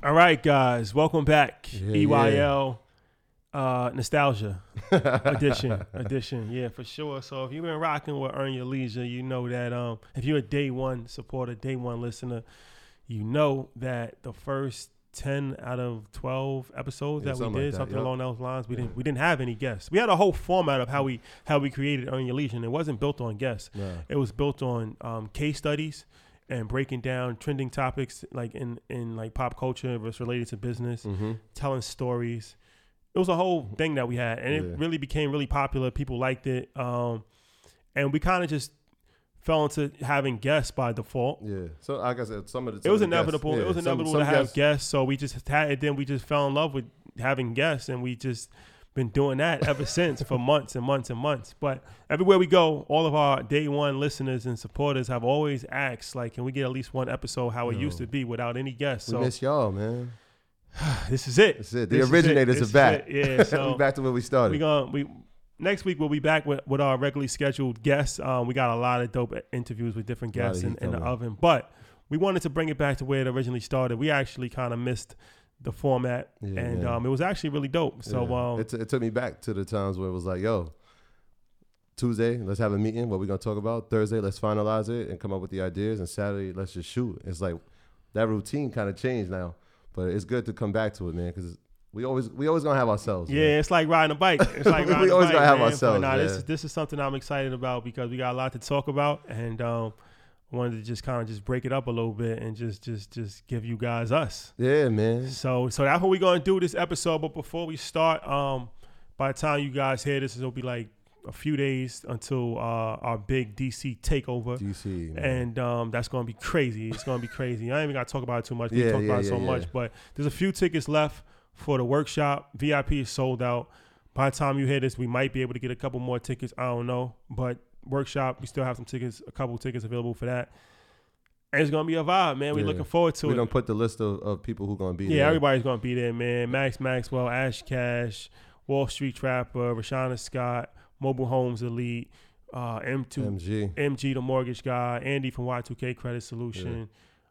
All right, guys, welcome back. Yeah, EYL Nostalgia edition. Yeah, for sure. So if you've been rocking with Earn Your Leisure, you know that if you're a day one supporter, day one listener, you know that the first 10 out of 12 episodes that we did, something along those lines, we didn't have any guests. We had a whole format of how we created Earn Your Leisure, and it wasn't built on guests. No. It was built on case studies and breaking down trending topics like in like pop culture that's related to business, telling stories. It was a whole thing that we had, and it really became really popular. People liked it, and we kind of just fell into having guests by default. Yeah. So like I said, it was inevitable. Guests, it was inevitable to have guests. So we just had it. Then we just fell in love with having guests, and we just been doing that ever since for months and months and months. But everywhere we go, all of our day one listeners and supporters have always asked, like, can we get at least one episode how it used to be without any guests? We miss y'all, man. This is it. This is it. The originators are back. Yeah, so we back to where we started. Next week we'll be back with our regularly scheduled guests. We got a lot of dope interviews with different guests in the oven, but we wanted to bring it back to where it originally started. We actually kind of missed the format, and it was actually really dope. So it took me back to the times where it was like, yo, Tuesday, let's have a meeting. What we're gonna talk about. Thursday, let's finalize it and come up with the ideas. And Saturday, let's just shoot. It's like that routine kind of changed now, but it's good to come back to it, man, because we always gonna have ourselves. Yeah, man. It's like riding a bike. It's like we always gonna have ourselves. But this is something I'm excited about because we got a lot to talk about, and I wanted to just kind of just break it up a little bit and just give you guys us. Yeah, man. So that's what we're gonna do this episode. But before we start, by the time you guys hear this, it'll be like a few days until our big DC takeover. DC, man. And that's gonna be crazy. It's gonna be crazy. I ain't even gotta talk about it too much. We talk about it so much, but there's a few tickets left for the workshop. VIP is sold out. By the time you hear this, we might be able to get a couple more tickets. I don't know, but workshop, we still have some tickets, a couple tickets available for that. And it's gonna be a vibe, man. We're looking forward to it. We don't put the list of people who gonna be there. Yeah, everybody's gonna be there, man. Max Maxwell, Ash Cash, Wall Street Trapper, Rashana Scott, Mobile Homes Elite, MG, the mortgage guy, Andy from Y2K Credit Solution,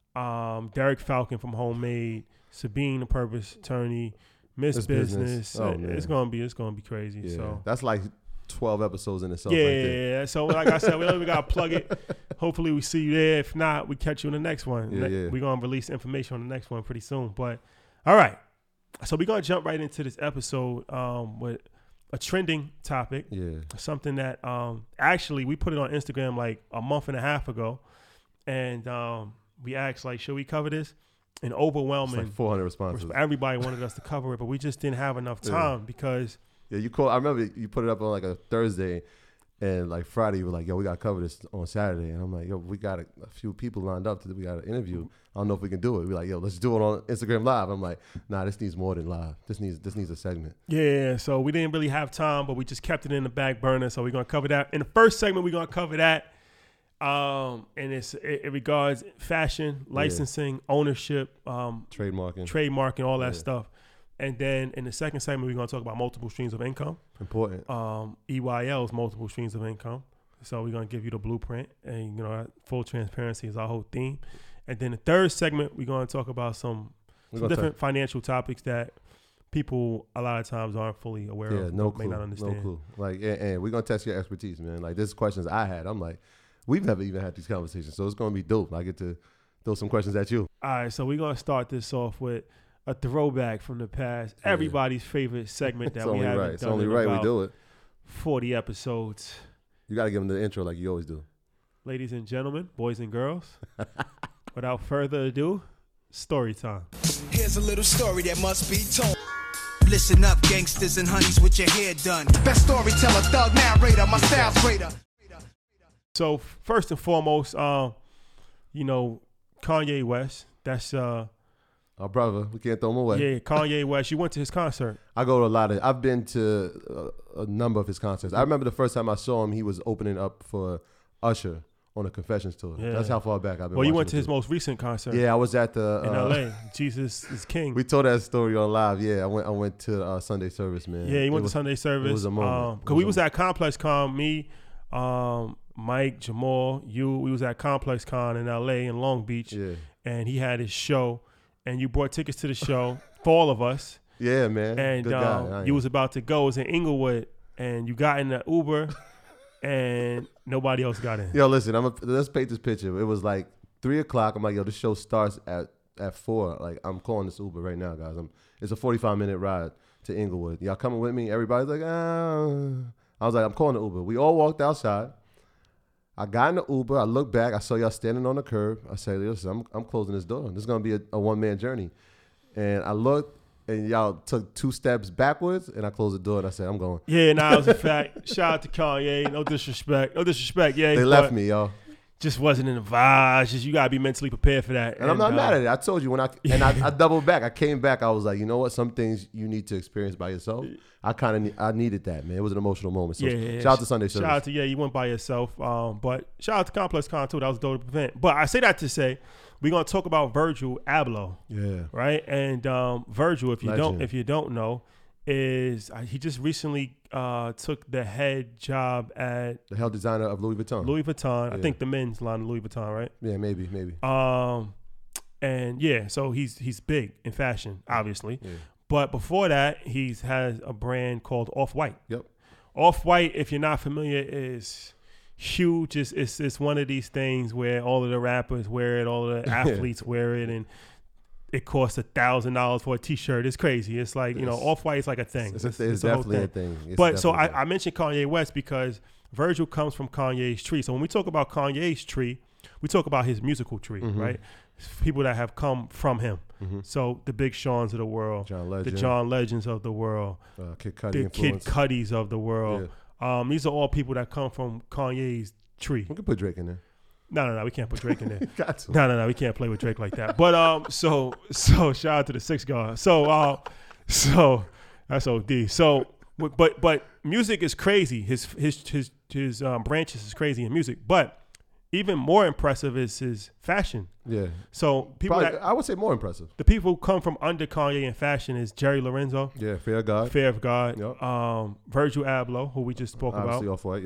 Derek Falcon from Homemade, Sabine the Purpose Attorney, Miss Business. Oh, it's gonna be crazy. Yeah. So that's like 12 episodes in itself. Yeah. So like I said, we gotta plug it. Hopefully we see you there. If not, we catch you in the next one. We're gonna release information on the next one pretty soon. But all right. So we're gonna jump right into this episode with a trending topic. Yeah. Something that actually we put it on Instagram like a month and a half ago. And we asked, like, should we cover this? And overwhelming. It's like 400 responses. Everybody wanted us to cover it, but we just didn't have enough time because you called. I remember you put it up on like a Thursday, and like Friday you were like, "Yo, we gotta cover this on Saturday." And I'm like, "Yo, we got a few people lined up. We got an interview. I don't know if we can do it." We're like, "Yo, let's do it on Instagram Live." I'm like, "Nah, this needs more than live. This needs a segment." Yeah. So we didn't really have time, but we just kept it in the back burner. So we're gonna cover that in the first segment. We're gonna cover that, and it regards fashion, licensing, ownership, trademarking, all that stuff. And then in the second segment, we're going to talk about multiple streams of income. Important. EYL's multiple streams of income. So we're going to give you the blueprint. And, full transparency is our whole theme. And then the third segment, we're going to talk about some different financial topics that people a lot of times aren't fully aware of. May not understand. No clue. Like, and we're going to test your expertise, man. Like, this questions I had. I'm like, we've never even had these conversations. So it's going to be dope. I get to throw some questions at you. All right. So we're going to start this off with a throwback from the past. Everybody's favorite segment that we haven't done. It's only right we do it. 40 episodes. You got to give them the intro like you always do. Ladies and gentlemen, boys and girls, without further ado, story time. Here's a little story that must be told. Listen up, gangsters and honeys with your hair done. Best storyteller, thug narrator, my style's greater. So first and foremost, Kanye West, that's our brother, we can't throw him away. Yeah, Kanye West. You went to his concert. I've been to a number of his concerts. I remember the first time I saw him, he was opening up for Usher on a Confessions tour. Yeah. That's how far back I've been. Well, you went to his most recent concert. Yeah, I was at in LA. Jesus is King. We told that story on live. Yeah, I went to Sunday service, man. Yeah, he went to Sunday service. It was a moment. Because we was at Complex Con, me, Mike, Jamal, we was at Complex Con in LA in Long Beach. Yeah. And he had his show. and you brought tickets to the show for all of us. Yeah, man. And Good guy. you was about to go. It was in Inglewood, and you got in the Uber, and nobody else got in. Yo, listen, let's paint this picture. It was like 3:00. I'm like, yo, the show starts at 4. Like, I'm calling this Uber right now, guys. It's a 45-minute ride to Inglewood. Y'all coming with me? Everybody's like, I was like, I'm calling the Uber. We all walked outside. I got in the Uber. I looked back. I saw y'all standing on the curb. I said, listen, I'm closing this door. This is going to be a one-man journey. And I looked, and y'all took 2 steps backwards, and I closed the door, and I said, I'm going. Yeah, nah, it was a fact. Shout out to Kanye. No disrespect. Yeah. They left me, y'all. Just wasn't in the vibes. Just you got to be mentally prepared for that. And I'm not mad at it. I told you I doubled back. I came back. I was like, you know what? Some things you need to experience by yourself. I needed that, man. It was an emotional moment. So shout out to Sunday Service. Shout out to, you went by yourself. But shout out to Complex Con too. That was a dope event. But I say that to say, we're gonna talk about Virgil Abloh. Yeah. Right? And Virgil, if you don't know, he just recently took the head job at the head designer of Louis Vuitton. Yeah. I think the men's line of Louis Vuitton, right? Yeah, maybe. And so he's big in fashion, obviously. Yeah. But before that, he has a brand called Off-White. Yep. Off-White, if you're not familiar, is huge. It's one of these things where all of the rappers wear it, all of the athletes wear it, and it costs $1,000 for a T-shirt. It's crazy. It's like, Off-White is like a thing. It's definitely a thing. But so I mentioned Kanye West because Virgil comes from Kanye's tree. So when we talk about Kanye's tree, we talk about his musical tree, right? People that have come from him. So the Big Seans of the world, the John Legends of the world, Kid Cudi the Kid Cudis of the world. Yeah. These are all people that come from Kanye's tree. We can put Drake in there. No, we can't put Drake in there. Got to. No, we can't play with Drake like that. But so shout out to the 6 guard. So that's OD. So but music is crazy. His branches is crazy in music. But even more impressive is his fashion. Yeah. So I would say more impressive. The people who come from under Kanye in fashion is Jerry Lorenzo. Yeah, Fear of God. Yep. Virgil Abloh, who we just spoke Obviously about. Off-White,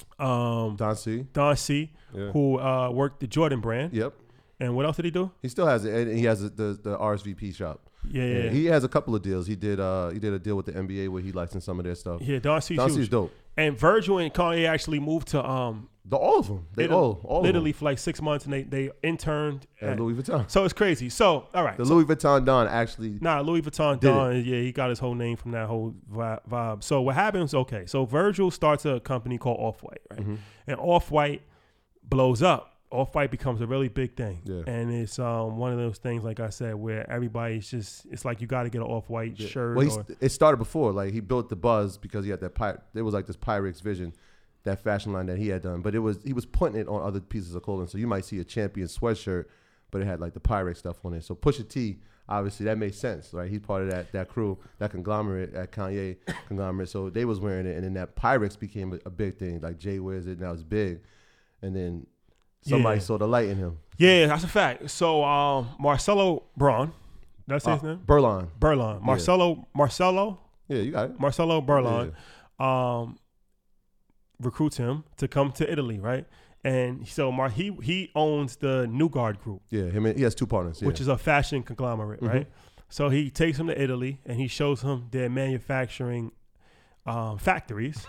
yep. Don C, who worked the Jordan brand. Yep. And what else did he do? He still has it, and he has the RSVP shop. Yeah. He has a couple of deals. He did a deal with the NBA where he licensed some of their stuff. Yeah, Don C's dope. And Virgil and Kanye actually moved to all of them. All literally of them. for like 6 months, and they interned at Louis Vuitton. So it's crazy. So all right, Louis Vuitton Don actually. Louis Vuitton Don. Yeah, he got his whole name from that whole vibe. So what happens? Okay, so Virgil starts a company called Off-White, right? And Off-White blows up. Off-White becomes a really big thing. Yeah. And it's one of those things, like I said, where everybody's just, it's like you got to get an Off-White shirt. Well, it started before. Like, he built the buzz because he had that, it was like this Pyrex vision, that fashion line that he had done. But he was putting it on other pieces of clothing. So you might see a Champion sweatshirt, but it had like the Pyrex stuff on it. So Pusha T, obviously, that made sense, right? He's part of that crew, that conglomerate, that Kanye conglomerate. So they was wearing it. And then that Pyrex became a big thing. Like, Jay wears it, now it's big. And then somebody saw the light in him. Yeah, that's a fact. So Marcelo Braun, that's his name? Burlon. Marcelo. Yeah, you got it. Marcelo Burlon recruits him to come to Italy, right? And so he owns the New Guard Group. Yeah, he has 2 partners. Which is a fashion conglomerate, right? So he takes him to Italy and he shows him their manufacturing factories.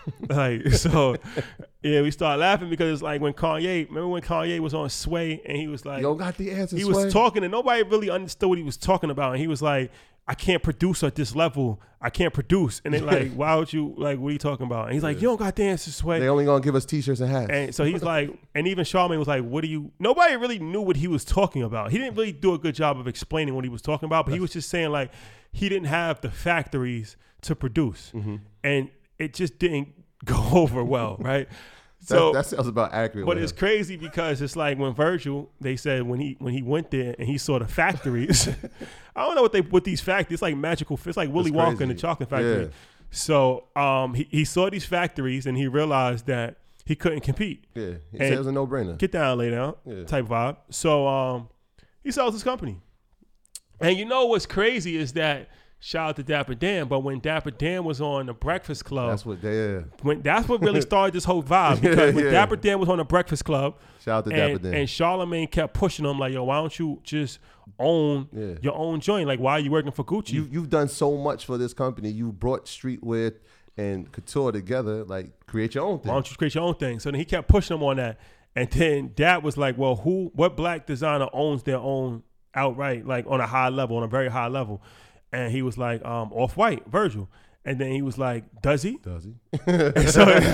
We start laughing because it's like when Kanye was on Sway and he was like, you don't got the answer, he Sway. was talking and nobody really understood what he was talking about. And he was like, I can't produce at this level. I can't produce. And they're like, why would you, like, what are you talking about? And he's like, you don't got the answer, Sway. They only gonna give us T-shirts and hats. And so he's like, and even Charlamagne was like, nobody really knew what he was talking about. He didn't really do a good job of explaining what he was talking about, but he was just saying like, he didn't have the factories to produce. And it just didn't go over well, right? So that sounds about accurate. But it's crazy because it's like when Virgil, they said when he went there and he saw the factories. I don't know what these factories. It's like magical. It's like Willy Wonka and the chocolate factory. Yeah. So he saw these factories and he realized that he couldn't compete. Yeah, he said it was a no-brainer. Get down, lay down, type vibe. So he sells his company. And you know what's crazy is that shout out to Dapper Dan. But when Dapper Dan was on the Breakfast Club, That's what they. that's what really started this whole vibe. Because when Dapper Dan was on the Breakfast Club, Shout out to Dapper Dan. and Charlemagne kept pushing him like, yo, why don't you just own your own joint? Like, why are you working for Gucci? You've done so much for this company. You brought streetwear and couture together. Like, create your own thing. Why don't you create your own thing? So then he kept pushing him on that. And then Dap was like, well, what black designer owns their own outright, like on a high level, on a very high level? And he was like, Off-White, Virgil. And then he was like, does he? Does he? And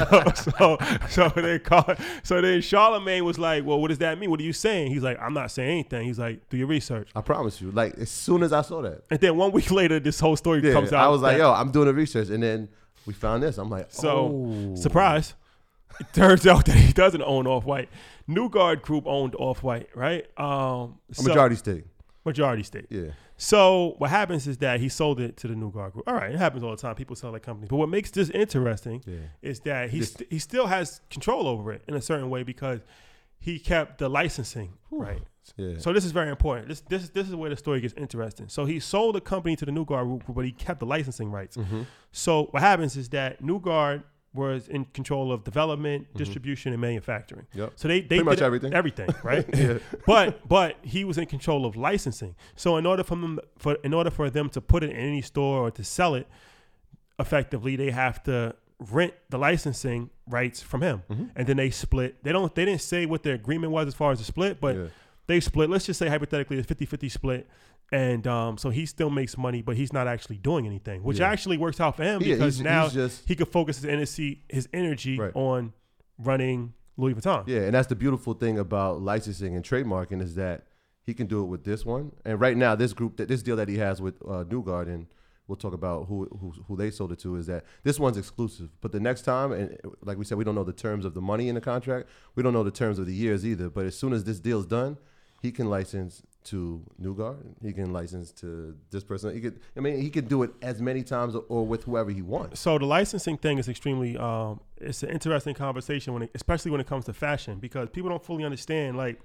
so then Charlemagne was like, well, what does that mean? What are you saying? He's like, I'm not saying anything. He's like, do your research. I promise you. Like, as soon as I saw that. And then 1 week later, this whole story comes out. I was like, yo, I'm doing the research. And then we found this. I'm like, surprise. It turns out that he doesn't own Off-White. New Guard Group owned Off-White, right? A majority stake. Majority stake. Yeah. So what happens is that he sold it to the New Guard Group. All right, it happens all the time. People sell their companies. But what makes this interesting is that he still has control over it in a certain way because he kept the licensing, right? Yeah. So this is very important. This is where the story gets interesting. So he sold the company to the New Guard Group, but he kept the licensing rights. Mm-hmm. So what happens is that New Guard was in control of development, distribution, and manufacturing. Yep. So they pretty much everything, right? Yeah. But he was in control of licensing. So in order for them to put it in any store or to sell it effectively, they have to rent the licensing rights from him, and then they split. They didn't say what their agreement was as far as the split, but they split. Let's just say hypothetically it's 50-50 split. And so he still makes money, but he's not actually doing anything, which actually works out for him because now he could focus his energy on running Louis Vuitton. Yeah, and that's the beautiful thing about licensing and trademarking is that he can do it with this one. And right now, this deal that he has with New Guard, and we'll talk about who they sold it to, is that this one's exclusive. But the next time, and like we said, we don't know the terms of the money in the contract. We don't know the terms of the years either. But as soon as this deal's done, he can license to New Guard. He can license to this person. He could do it as many times or with whoever he wants. So the licensing thing is extremely, it's an interesting conversation especially when it comes to fashion, because people don't fully understand, like,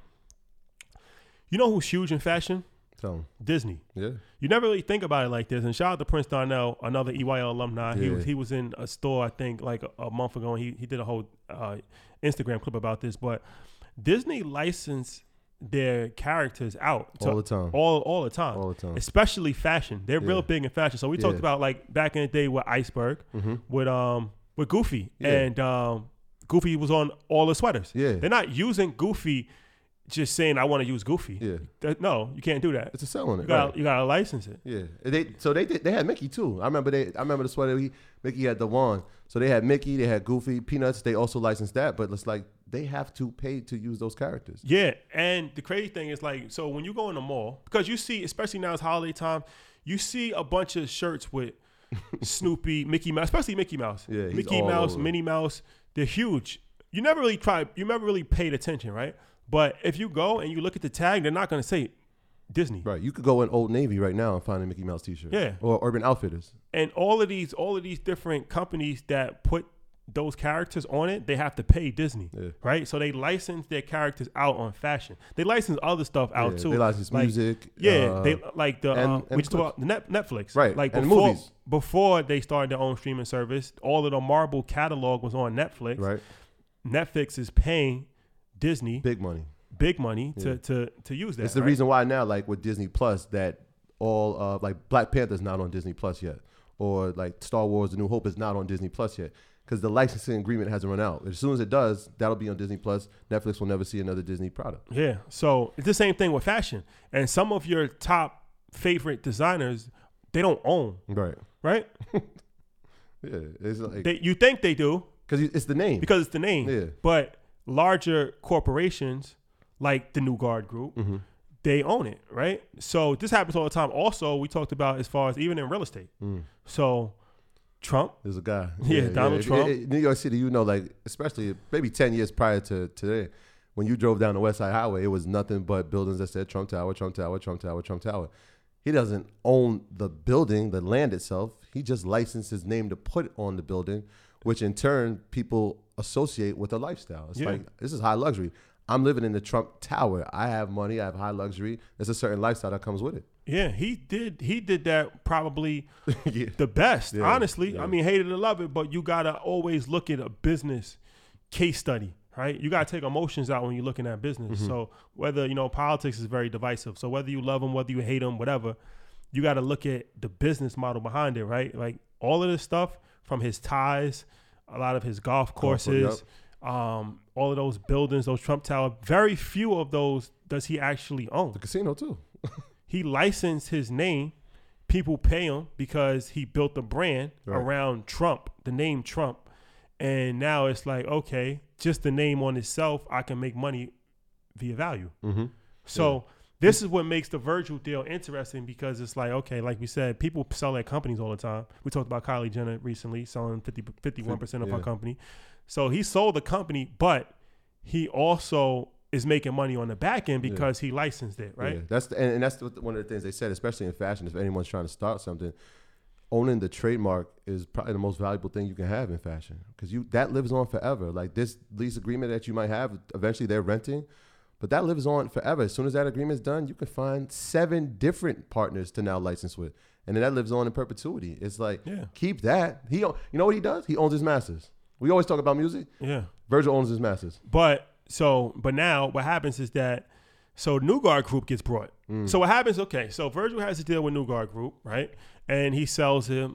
you know who's huge in fashion? Tell him. Disney. Yeah. You never really think about it like this. And shout out to Prince Darnell, another EYL alumni. Yeah. He was in a store, I think, like a month ago, and he did a whole Instagram clip about this. But Disney licensed their characters out all the time. All the time. Especially fashion. They're real big in fashion. So we talked about, like, back in the day with Iceberg, with Goofy. And Goofy was on all the sweaters. Yeah. They're not using Goofy just saying I want to use Goofy. Yeah. No, you can't do that. It's a sell on it. You gotta license it. Yeah. They had Mickey too. I remember the sweater Mickey had the wand. So they had Mickey, they had Goofy, Peanuts, they also licensed that, but it's like they have to pay to use those characters. Yeah. And the crazy thing is, like, so when you go in the mall, because you see, especially now it's holiday time, you see a bunch of shirts with Snoopy, Mickey Mouse, especially Mickey Mouse. Yeah, Mickey Mouse, Minnie Mouse, they're huge. You never really paid attention, right? But if you go and you look at the tag, they're not going to say Disney. Right. You could go in Old Navy right now and find a Mickey Mouse t-shirt. Yeah. Or Urban Outfitters. And all of these different companies that put those characters on it, they have to pay Disney, right? So they license their characters out on fashion. They license other stuff out too. They license music. They like the and we just talked about Netflix, right? Like and movies. Before they started their own streaming service, all of the Marvel catalog was on Netflix. Right. Netflix is paying Disney big money to use that. It's the reason why now, like with Disney Plus, that all like Black Panther's not on Disney Plus yet, or like Star Wars: The New Hope is not on Disney Plus yet, because the licensing agreement hasn't run out. As soon as it does, that'll be on Disney Plus. Netflix will never see another Disney product. Yeah, so it's the same thing with fashion. And some of your top favorite designers, they don't own. Right? Yeah, it's like you think they do because it's the name. Yeah, but larger corporations like the New Guard Group, they own it, right? So this happens all the time. Also, we talked about as far as even in real estate. So Trump. There's a guy. Donald Trump. New York City, you know, like, especially maybe 10 years prior to today, when you drove down the West Side Highway, it was nothing but buildings that said Trump Tower, Trump Tower, Trump Tower, Trump Tower. He doesn't own the building, the land itself. He just licensed his name to put on the building, which in turn people associate with a lifestyle. It's like, this is high luxury. I'm living in the Trump Tower. I have money. I have high luxury. There's a certain lifestyle that comes with it. Yeah, he did that probably Yeah. the best, Yeah, honestly. yeah. I mean, hate it or love it, but you got to always look at a business case study, right? You got to take emotions out when you're looking at business. Mm-hmm. So whether, politics is very divisive. So whether you love them, whether you hate them, whatever, you got to look at the business model behind it, right? Like all of this stuff from his ties, a lot of his golf courses, all of those buildings, those Trump Tower, very few of those does he actually own. The casino too. He licensed his name. People pay him because he built a brand around Trump, the name Trump. And now it's like, okay, just the name on itself, I can make money via value. Mm-hmm. So this is what makes the Virgil deal interesting, because it's like, okay, like we said, people sell their companies all the time. We talked about Kylie Jenner recently selling 51% of her company. So he sold the company, but he also is making money on the back end because he licensed it, right? Yeah, that's one of the things they said, especially in fashion. If anyone's trying to start something, owning the trademark is probably the most valuable thing you can have in fashion, because that lives on forever. Like this lease agreement that you might have, eventually they're renting, but that lives on forever. As soon as that agreement is done, you can find 7 different partners to now license with, and then that lives on in perpetuity. It's like keep that. You know what he does? He owns his masters. We always talk about music. Yeah, Virgil owns his masters. But now what happens is that, so Newgard Group gets brought. So what happens, okay, so Virgil has to deal with Newgard Group, right? And he sells him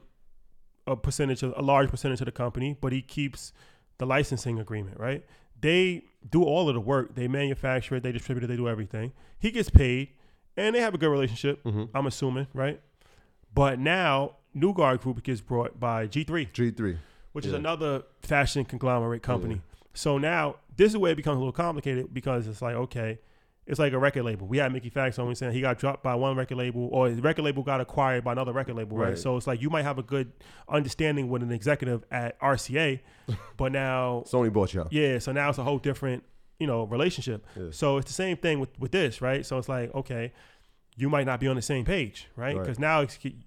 a large percentage of the company, but he keeps the licensing agreement, right? They do all of the work. They manufacture it, they distribute it, they do everything. He gets paid, and they have a good relationship, I'm assuming, right? But now Newgard Group gets brought by G3. Which is another fashion conglomerate company. Yeah. So now this is where it becomes a little complicated, because it's like, okay, it's like a record label. We had Mickey Fax on saying he got dropped by one record label, or his record label got acquired by another record label, right? So it's like you might have a good understanding with an executive at RCA, but now Sony bought you out. Yeah, so now it's a whole different, relationship. Yeah. So it's the same thing with this, right? So it's like, okay, you might not be on the same page, right? Because now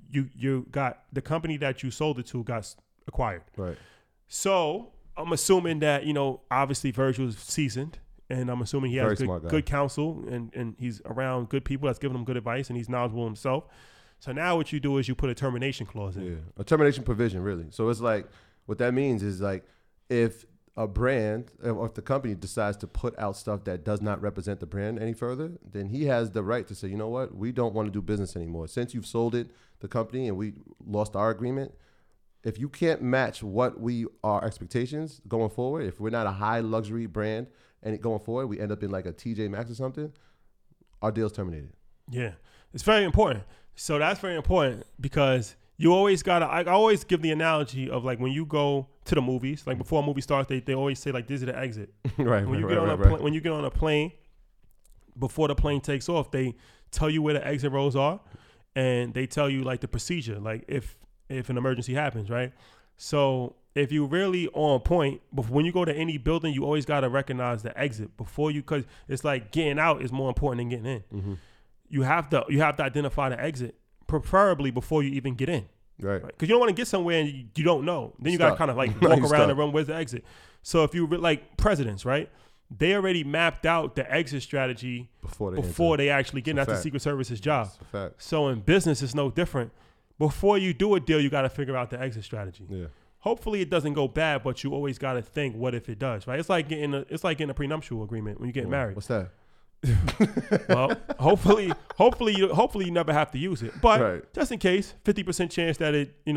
you got the company that you sold it to got acquired. Right. So I'm assuming that, obviously Virgil's seasoned, and I'm assuming he has good counsel, and he's around good people that's giving him good advice, and he's knowledgeable himself. So now what you do is you put a termination clause in. Yeah, a termination provision, really. So it's like, what that means is like, if a brand or if the company decides to put out stuff that does not represent the brand any further, then he has the right to say, you know what, we don't want to do business anymore. Since you've sold the company, and we lost our agreement, if you can't match our expectations going forward, if we're not a high luxury brand and going forward, we end up in like a TJ Maxx or something, our deal's terminated. Yeah. It's very important. So that's very important, because you always I always give the analogy of like when you go to the movies, like before a movie starts, they always say like, this is the exit. Right. When you get on a plane, before the plane takes off, they tell you where the exit rows are, and they tell you like the procedure, like if an emergency happens, right? So if you really on point, when you go to any building, you always got to recognize the exit before you, because it's like getting out is more important than getting in. Mm-hmm. You have to identify the exit, preferably before you even get in. Right. Because you don't want to get somewhere and you don't know. Then you got to kind of like walk around the room, where's the exit? So if you like presidents, right? They already mapped out the exit strategy before they actually get. That's the Secret Service's job. So in business, it's no different. Before you do a deal, you got to figure out the exit strategy. Yeah. Hopefully it doesn't go bad, but you always got to think, what if it does, right? It's like getting a prenuptial agreement when you get married. What's that? Well, hopefully you never have to use it. But just in case, 50% chance that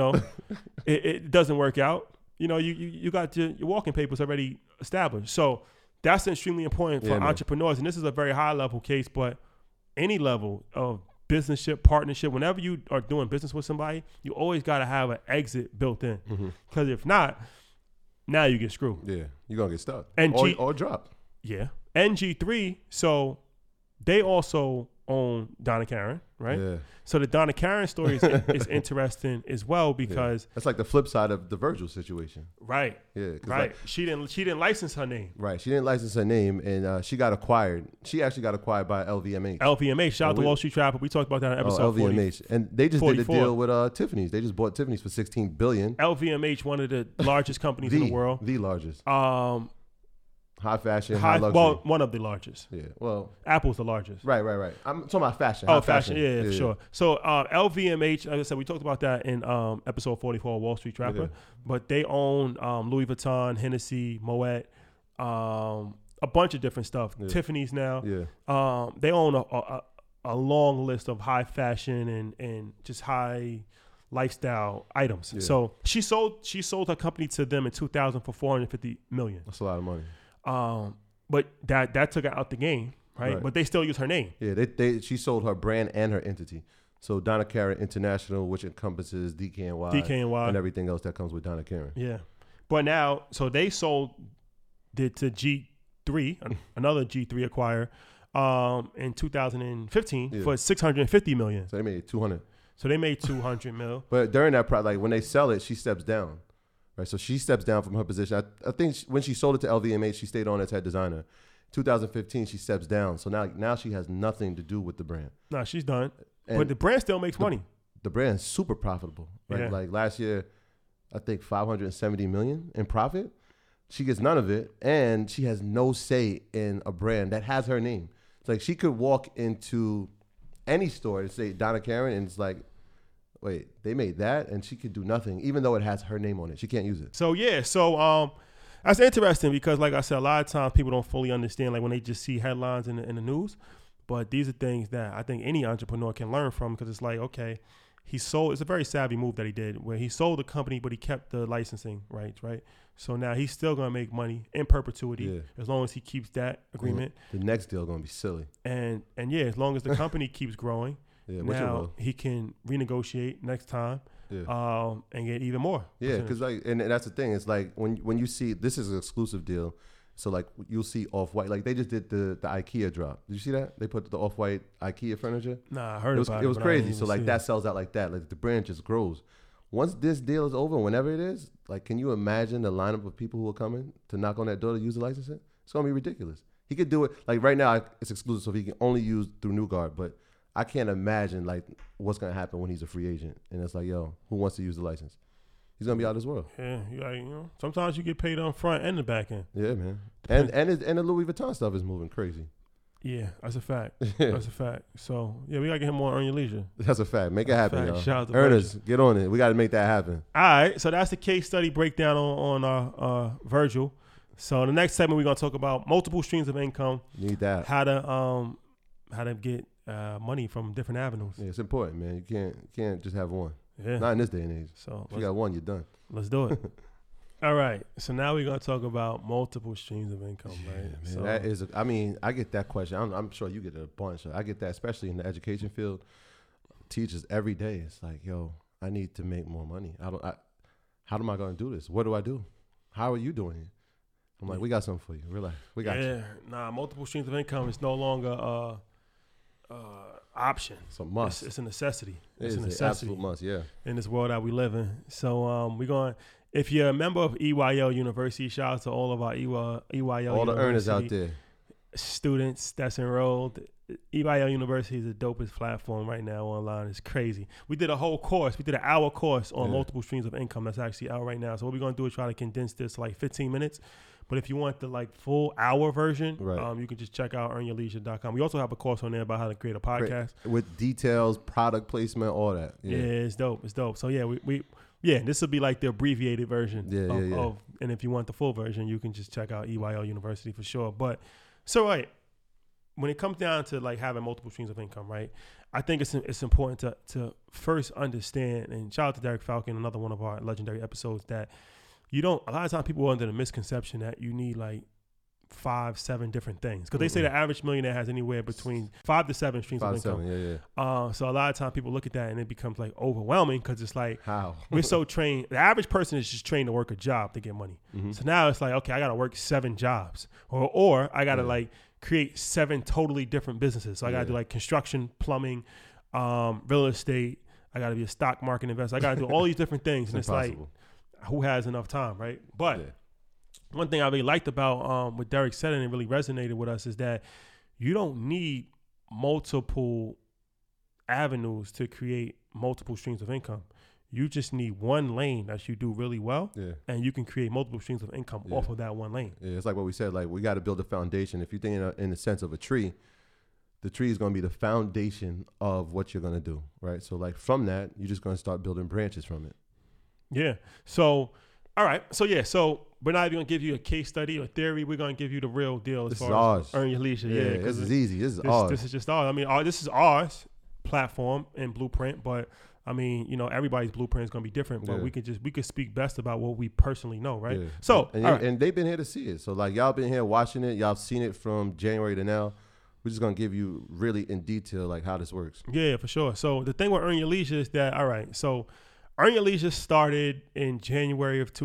it doesn't work out. You got your walking papers already established. So that's extremely important for entrepreneurs. And this is a very high level case, but any level of business partnership, whenever you are doing business with somebody, you always got to have an exit built in, because if not, now you get screwed. Yeah, you're gonna get stuck or dropped. Yeah, NG3. So they also own Donna Karan, right? Yeah. So the Donna Karan story is interesting as well, because that's like the flip side of the Virgil situation. Right. Yeah. Right. Like, she didn't license her name. Right. She didn't license her name, and she got acquired. She actually got acquired by LVMH. LVMH. Shout out to Wall Street Trapper. We talked about that in episode LVMH. 40, and they just 44. did a deal with Tiffany's. They just bought Tiffany's for $16 billion. LVMH, one of the largest companies in the world. The largest. High fashion, high luxury. Well, one of the largest. Yeah. Well, Apple's the largest. right. I'm talking about fashion. Oh, high fashion. Yeah, for sure. So LVMH, like I said, we talked about that in episode 44 of Wall Street Trapper. Okay. But they own Louis Vuitton, Hennessy, Moet, a bunch of different stuff. Yeah. Tiffany's now. Yeah. They own a long list of high fashion and just high lifestyle items. Yeah. So she sold her company to them in 2000 for $450 million. That's a lot of money. But that took her out the game, right? But they still use her name. Yeah, she sold her brand and her entity. So Donna Karan International, which encompasses DKNY, and everything else that comes with Donna Karan. Yeah. But now, so they sold it to G3, another G3 acquirer, in 2015 for $650 million. So they made 200. So they made 200 mil. But during that, like when they sell it, she steps down, right? So she steps down from her position. I think when she sold it to LVMH, she stayed on as head designer. 2015, she steps down. So now she has nothing to do with the brand. No, she's done. And but the brand still makes money. The brand's super profitable. Right? Yeah. Like last year, I think $570 million in profit. She gets none of it, and she has no say in a brand that has her name. It's like she could walk into any store and say Donna Karan, and it's like, wait, they made that, and she could do nothing, even though it has her name on it. She can't use it. So that's interesting because, like I said, a lot of times people don't fully understand, like when they just see headlines in the news. But these are things that I think any entrepreneur can learn from, because it's like, okay, it's a very savvy move that he did, where he sold the company, but he kept the licensing rights, right? So now he's still going to make money in perpetuity as long as he keeps that agreement. The next deal going to be silly. And as long as the company keeps growing, now he can renegotiate next time and get even more. Yeah, because and that's the thing. It's like when you see, this is an exclusive deal. So like you'll see Off-White, like they just did the IKEA drop. Did you see that? They put the Off-White IKEA furniture. Nah, I heard about it. It was crazy. So like that sells out like that. Like the brand just grows. Once this deal is over, whenever it is, like can you imagine the lineup of people who are coming to knock on that door to use the licensing? It's gonna be ridiculous. He could do it like right now. It's exclusive, so he can only use through New Guard. But I can't imagine like what's gonna happen when he's a free agent and it's like, yo, who wants to use the license? He's gonna be out of this world. Yeah, sometimes you get paid on front and the back end. Yeah, man. And the Louis Vuitton stuff is moving crazy. Yeah, that's a fact. That's a fact. So yeah, we gotta get him more Earn Your Leisure. That's a fact. Make it happen, y'all. Shout out to Earners, get on it. We gotta make that happen. All right, so that's the case study breakdown on Virgil. So the next segment we're gonna talk about multiple streams of income. Need that. How to get money from different avenues. Yeah, it's important, man. You can't just have one. Yeah. Not in this day and age. So if you got one, you're done. Let's do it. All right. So now we're gonna talk about multiple streams of income, right? Man, so that is. I get that question. I'm sure you get it a bunch. I get that, especially in the education field. Teachers every day. It's like, yo, I need to make more money. How am I gonna do this? What do I do? How are you doing it? I'm like, we got something for you. Relax. We got you. Nah, multiple streams of income is no longer option. It's a must. It's a necessity. It's a necessity. Absolute must, yeah. In this world that we live in. So if you're a member of EYL University, shout out to all of our EYL all the earners out there. Students that's enrolled. EYL University is the dopest platform right now online. It's crazy. We did a whole course. We did an hour course on multiple streams of income that's actually out right now. So what we're going to do is try to condense this to like 15 minutes. But if you want the like full hour version, you can just check out earnyourleisure.com. We also have a course on there about how to create a podcast. With details, product placement, all that. Yeah, it's dope. It's dope. So yeah, this will be like the abbreviated version of, and if you want the full version, you can just check out EYL University for sure. But so when it comes down to like having multiple streams of income, right? I think it's important to first understand, and shout out to Derek Falcon, another one of our legendary episodes, that a lot of times people are under the misconception that you need like 5-7 different things. Because they say the average millionaire has anywhere between 5 to 7 streams of income. So a lot of times people look at that and it becomes like overwhelming, because it's like, how? We're so trained. The average person is just trained to work a job to get money. Mm-hmm. So now it's like, okay, I got to work 7 jobs. Or I got to like create 7 totally different businesses. So I got to do like construction, plumbing, real estate. I got to be a stock market investor. I got to do all these different things. And it's like, who has enough time, right? But one thing I really liked about what Derek said, and it really resonated with us, is that you don't need multiple avenues to create multiple streams of income. You just need one lane that you do really well, and you can create multiple streams of income off of that one lane. Yeah, it's like what we said. Like, we got to build a foundation. If you think in the sense of a tree, the tree is going to be the foundation of what you're going to do, right? So, like, from that, you're just going to start building branches from it. Yeah. So, all right. So, yeah. So, we're not even going to give you a case study or theory. We're going to give you the real deal as far as Earn Your Leisure. Yeah, this is easy. This is ours. This is just ours. I mean, this is ours platform and blueprint, but I mean, you know, everybody's blueprint is going to be different, but we could speak best about what we personally know, right? Yeah. So, and they've been here to see it. So, like, y'all been here watching it. Y'all seen it from January to now. We're just going to give you really in detail, like, how this works. Yeah, for sure. So, the thing with Earn Your Leisure is that, all right, so Earn Your Leisure started in January of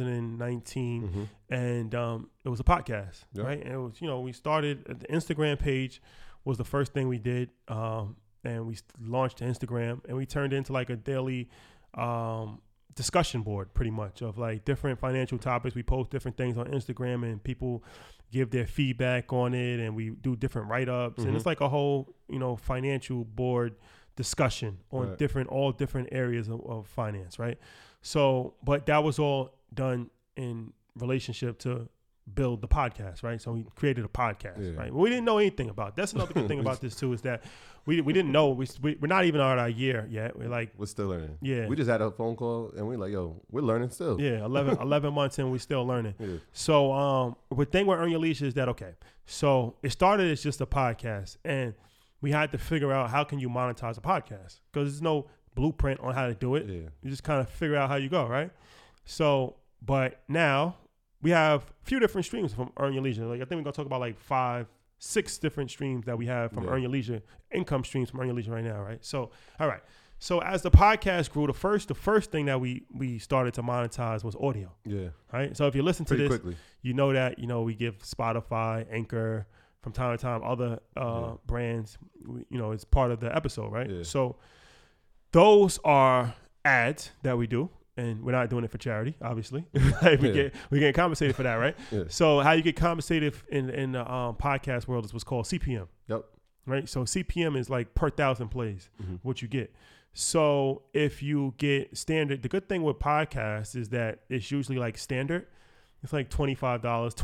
2019, and it was a podcast, right? And it was, you know, we started, the Instagram page was the first thing we did, and we launched Instagram, and we turned into like a daily discussion board, pretty much, of like different financial topics. We post different things on Instagram, and people give their feedback on it, and we do different write-ups, and it's like a whole, you know, financial board discussion on all different areas of finance, right? So, but that was all done in relationship to build the podcast, right? So we created a podcast, right? We didn't know anything about it. That's another good thing about this too, is that we didn't know. We're not even on our year yet. We're still learning. Yeah. We just had a phone call and we're like, yo, we're learning still. Yeah, 11 months in, we're still learning. Yeah. So the thing with Earn Your Leisure is that, okay, so it started as just a podcast, and we had to figure out how can you monetize a podcast, because there's no blueprint on how to do it. Yeah. You just kind of figure out how you go, right? So, but now we have a few different streams from Earn Your Leisure. Like, I think we're gonna talk about like 5-6 different streams that we have from Earn Your Leisure, income streams from Earn Your Leisure right now, right? So, all right. So as the podcast grew, the first thing that we started to monetize was audio. Yeah. Right. So if you listen to this, quickly, you know that, you know, we give Spotify, Anchor, from time to time, other brands, you know, it's part of the episode, right? Yeah. So those are ads that we do. And we're not doing it for charity, obviously. We get compensated for that, right? Yeah. So how you get compensated in the podcast world is what's called CPM. Yep. Right. So CPM is like per 1,000 plays, what you get. So if you get standard, the good thing with podcasts is that it's usually like standard. It's like $25,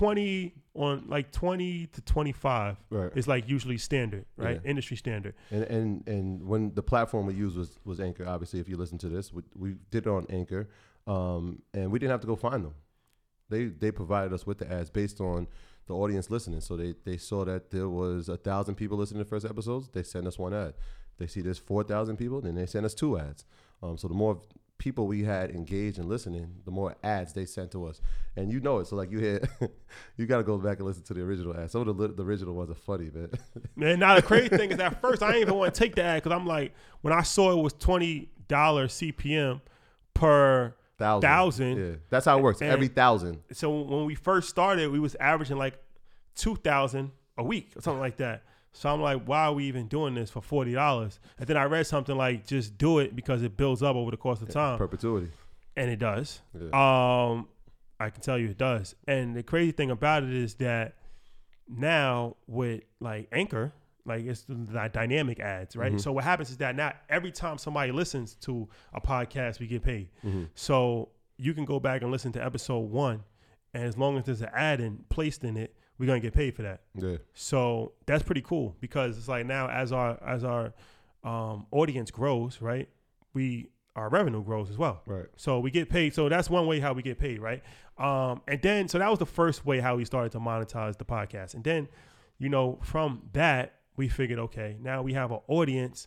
20 to 25 is like usually standard, right? Yeah. Industry standard. And when the platform we used was Anchor, obviously, if you listen to this, we did it on Anchor, and we didn't have to go find them. They provided us with the ads based on the audience listening. So they saw that there was 1,000 people listening to the first episodes. They sent us one ad. They see there's 4,000 people, then they sent us 2 ads. So the more people we had engaged and listening, the more ads they sent to us. And you know it. So like you hear, you got to go back and listen to the original ads. Some of the original ones are funny, man. Man, now the crazy thing is at first I didn't even want to take the ad, because I'm like, when I saw it was $20 CPM per 1,000. Yeah, that's how it works. Every 1,000. So when we first started, we was averaging like 2,000 a week or something like that. So I'm like, why are we even doing this for $40? And then I read something like, just do it because it builds up over the course of time. Perpetuity. And it does. Yeah. I can tell you it does. And the crazy thing about it is that now with like Anchor, like it's the dynamic ads, right? So what happens is that now every time somebody listens to a podcast, we get paid. So you can go back and listen to episode 1, and as long as there's an ad placed in it, we're gonna get paid for that. Yeah. So that's pretty cool, because it's like now as our audience grows, right, our revenue grows as well. Right. So we get paid. So that's one way how we get paid, right? And then so that was the first way how we started to monetize the podcast. And then, you know, from that we figured, okay, now we have an audience,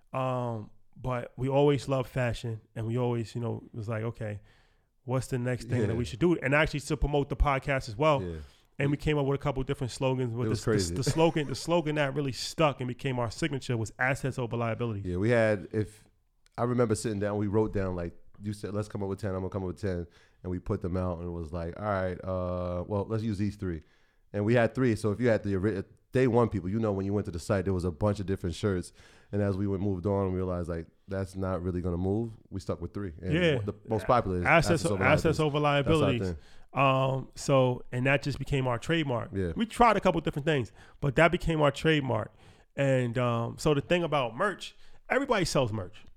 but we always love fashion, and we always, you know, was like, okay, what's the next thing that we should do? And actually to promote the podcast as well. Yeah. And we came up with a couple of different slogans. With the slogan that really stuck and became our signature was assets over liabilities. Yeah, we had, if I remember sitting down, we wrote down, like you said, let's come up with 10. I'm gonna come up with 10, and we put them out, and it was like, all right, well, let's use these 3, and we had 3. So if you had the day one people, you know, when you went to the site, there was a bunch of different shirts, and as we moved on, we realized like that's not really gonna move. We stuck with 3. And the most popular is assets over liabilities. So, and that just became our trademark. Yeah. We tried a couple different things, but that became our trademark. And so the thing about merch, everybody sells merch.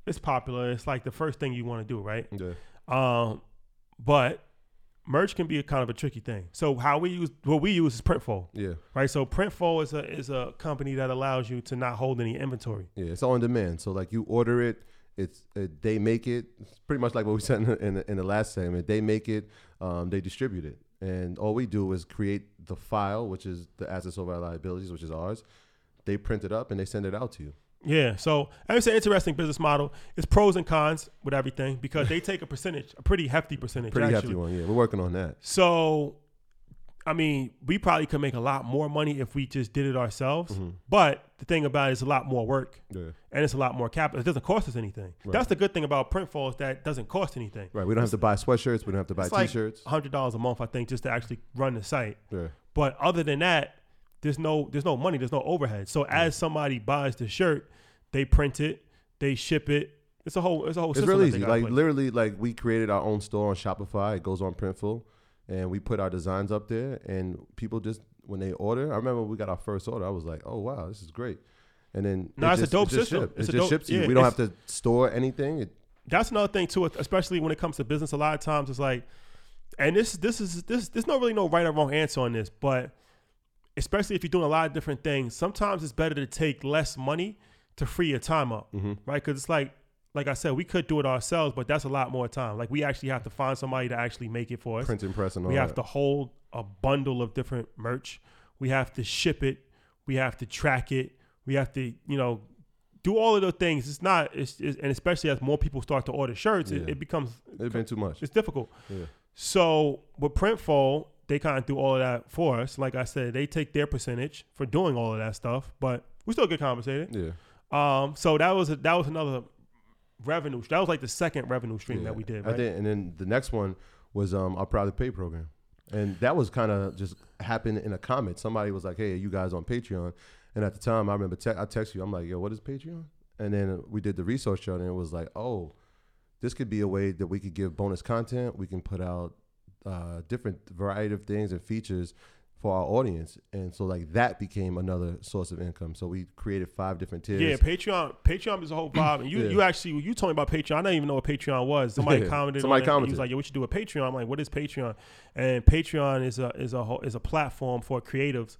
it's popular. It's like the first thing you want to do, right? Yeah. But merch can be a kind of a tricky thing. So what we use is Printful. Yeah. Right. So Printful is a company that allows you to not hold any inventory. Yeah, it's on demand. So like you order it, they make it. It's pretty much like what we said in the last segment. They make it, they distribute it, and all we do is create the file, which is the assets over liabilities, which is ours. They print it up and they send it out to you. Yeah, so I would say interesting business model. It's pros and cons with everything because they take a percentage, a pretty hefty percentage. Pretty actually. hefty one, yeah. We're working on that. So, I mean, we probably could make a lot more money if we just did it ourselves. But the thing about it is a lot more work, and it's a lot more capital. It doesn't cost us anything. Right. That's the good thing about Printful is that it doesn't cost anything. Right. We don't have to buy sweatshirts. We don't have to buy It's like T-shirts. $100 a month, I think, just to actually run the site. Yeah. But other than that, there's no money, there's no overhead. So as somebody buys the shirt, they print it, they ship it. It's a whole system. It's real that easy. they gotta Like play. literally, like we created our own store on Shopify. It goes on Printful, and we put our designs up there. And people just when they order, I remember we got our first order. I was like, oh wow, this is great. And then it's a dope system. It just ships to you. We don't have to store anything. That's another thing too, especially when it comes to business. A lot of times it's like, and there's not really no right or wrong answer on this, but especially if you're doing a lot of different things, sometimes it's better to take less money to free your time up, right? Because it's like I said, we could do it ourselves, but that's a lot more time. Like we actually have to find somebody to actually make it for us. Print and press and all We that. have to hold a bundle of different merch. We have to ship it. We have to track it. We have to, do all of those things. It's not, and especially as more people start to order shirts, it becomes. It's been too much. It's difficult. Yeah. So with Printful, they kind of do all of that for us. Like I said, they take their percentage for doing all of that stuff, but we still get compensated. Yeah. So that was another revenue. That was like the second revenue stream that we did. Right? I did, and then the next one was our Proud to Pay program, and that was kind of just happened in a comment. Somebody was like, "Hey, are you guys on Patreon?" And at the time, I remember I text you. I'm like, "Yo, what is Patreon?" And then we did the research on it, and it was like, "Oh, this could be a way that we could give bonus content. We can put out different variety of things and features for our audience." And so like that became another source of income. So we created 5 different tiers. Yeah, Patreon is a whole vibe. And you told me about Patreon. I didn't even know what Patreon was. Somebody commented on it. He was like, "Yo, we should do a Patreon." I'm like, "What is Patreon?" And Patreon is a platform for creatives,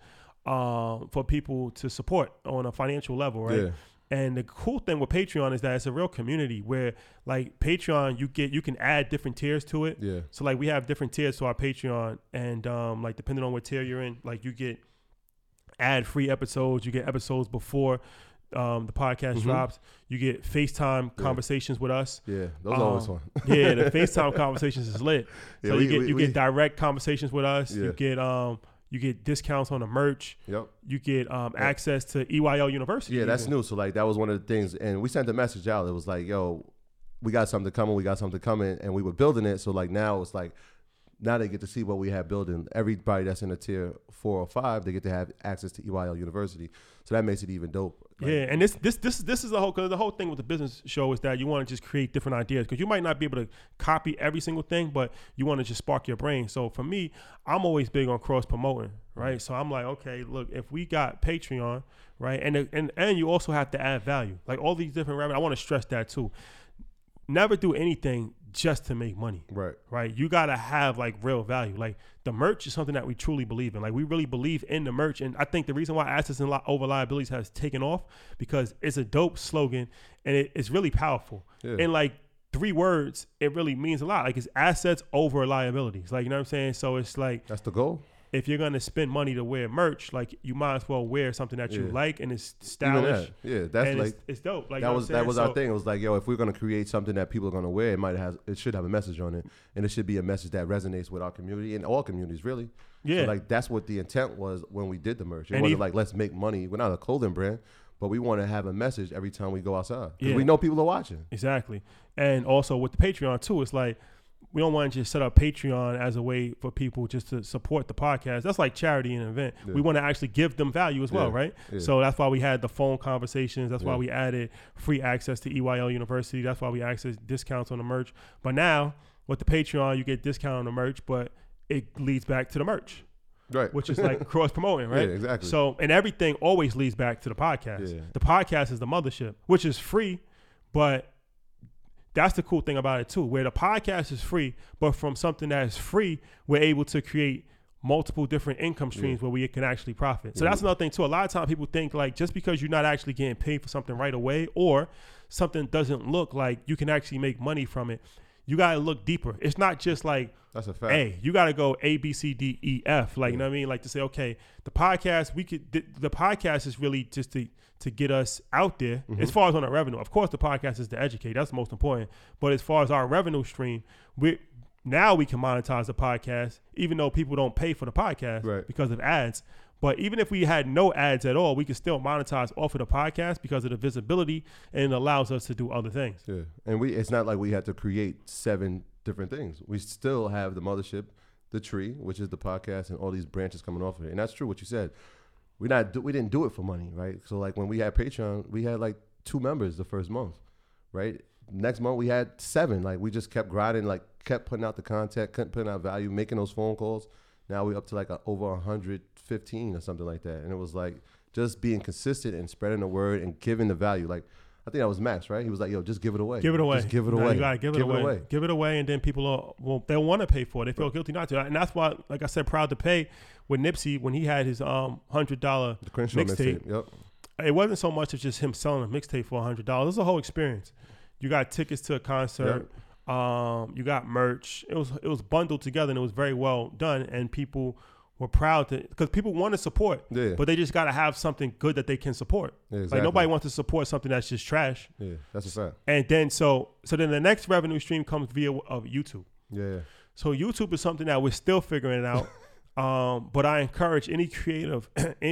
for people to support on a financial level, right? Yeah. And the cool thing with Patreon is that it's a real community where, like Patreon, you can add different tiers to it. Yeah. So like we have different tiers to our Patreon, and like depending on what tier you're in, like you get ad-free episodes, you get episodes before the podcast drops, you get FaceTime conversations with us. Yeah, those are always fun. Yeah, the FaceTime conversations is lit. So Yeah, you get direct conversations with us. Yeah. You get discounts on the merch. Yep. You get access to EYL University. Yeah, that's even. new. So like that was one of the things, and we sent a message out. It was like, "Yo, we got something coming," and we were building it. So like now it's like, now they get to see what we have building. Everybody that's in a tier 4 or 5, they get to have access to EYL University. So that makes it even dope. Like, Yeah, and this is the whole, because the whole thing with the business show is that you want to just create different ideas, because you might not be able to copy every single thing, but you want to just spark your brain. So for me, I'm always big on cross promoting, right? So I'm like, okay, look, if we got Patreon, right, and you also have to add value, like all these different revenue. I want to stress that too. Never do anything just to make money. Right. You got to have like real value. Like the merch is something that we truly believe in. Like we really believe in the merch. And I think the reason why Assets and Over Liabilities has taken off, because it's a dope slogan and it's really powerful. Yeah. In like 3 words, it really means a lot. Like it's assets over liabilities. Like, you know what I'm saying? So it's like, that's the goal. if you're going to spend money to wear merch, like you might as well wear something that you like and it's stylish. Yeah, that's and like it's dope. Like that was our thing. It was like, yo, if we're gonna create something that people are gonna wear, it should have a message on it, and it should be a message that resonates with our community and all communities, really. Yeah. So like that's what the intent was when we did the merch. It And wasn't like let's make money. We're not a clothing brand, but we want to have a message every time we go outside, because Yeah. we know people are watching. Exactly. And also with the Patreon too, it's like we don't want to just set up Patreon as a way for people just to support the podcast. That's like charity and an event. Yeah. We want to actually give them value as well, Yeah. right? Yeah. So that's why we had the phone conversations. That's why Yeah. we added free access to EYL University. That's why we access discounts on the merch. But now with the Patreon, you get discount on the merch, but it leads back to the merch, Right. which is like cross promoting, right? Yeah, exactly. So, and everything always leads back to the podcast. Yeah. The podcast is the mothership, which is free, but that's the cool thing about it too, where the podcast is free, but from something that is free, we're able to create multiple different income streams where we can actually profit. So that's another thing too. A lot of times people think like just because you're not actually getting paid for something right away, or something doesn't look like you can actually make money from it, you got to look deeper. It's not just like, that's a fact. hey, you got to go A, B, C, D, E, F. Like, you know what I mean? Like to say, okay, the podcast, the podcast is really just to get us out there as far as on our revenue. Of course, the podcast is to educate. That's the most important. But as far as our revenue stream, now we can monetize the podcast, even though people don't pay for the podcast because of ads. But even if we had no ads at all, we could still monetize off of the podcast because of the visibility, and it allows us to do other things. Yeah, and it's not like we had to create 7 different things. We still have the mothership, the tree, which is the podcast, and all these branches coming off of it. And that's true what you said. We didn't do it for money, right? So like when we had Patreon, we had like 2 members the first month, right? Next month we had 7. Like we just kept grinding, like kept putting out the content, kept putting out value, making those phone calls. Now we're up to like over 115 or something like that. And it was like just being consistent and spreading the word and giving the value. Like I think that was Max, right? He was like, yo, just give it away. Give it away. Just give it away. You got to give it away. Give it away, and then people they'll want to pay for it. They feel guilty not to. And that's why, like I said, Proud to Pay with Nipsey when he had his $100 mixtape. Yep. It wasn't so much as just him selling a mixtape for $100. It was a whole experience. You got tickets to a concert. Yep. You got merch. It was bundled together, and it was very well done. And people were proud because people want to support, but they just got to have something good that they can support. Yeah, exactly. Like nobody wants to support something that's just trash. Yeah, that's a fact. And then so then the next revenue stream comes via of YouTube. Yeah. So YouTube is something that we're still figuring out. But I encourage any creative,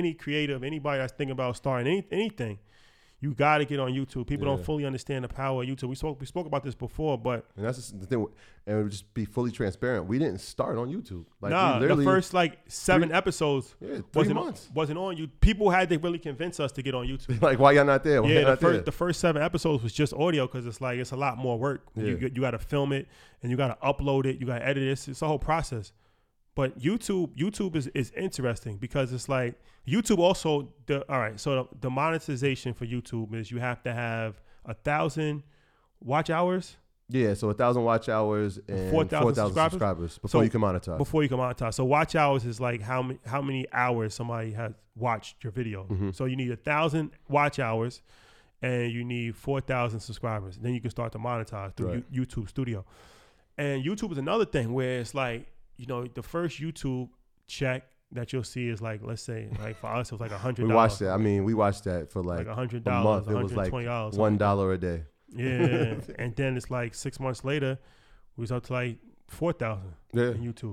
anybody that's thinking about starting anything. You got to get on YouTube. People don't fully understand the power of YouTube. We spoke about this before, but and that's the thing. And just be fully transparent. We didn't start on YouTube. Like the first 7 episodes wasn't on you. People had to really convince us to get on YouTube. Like, why y'all not there? The first 7 episodes was just audio because it's a lot more work. You got to film it and you got to upload it. You got to edit it. It's a whole process. But YouTube is interesting because it's like YouTube also so the monetization for YouTube is you have to have 1,000 watch hours. Yeah, so 1,000 watch hours and 4,000 subscribers before you can monetize. So watch hours is like how many hours somebody has watched your video. Mm-hmm. So you need 1,000 watch hours and you need 4,000 subscribers. Then you can start to monetize through YouTube Studio. And YouTube is another thing where it's like, you know, the first YouTube check that you'll see is like, let's say, like for us, it was like $100. We watched it. I mean, we watched that for like $100 a month. It was like $1 a day. Yeah. And then it's like 6 months later, we was up to like 4,000 in YouTube.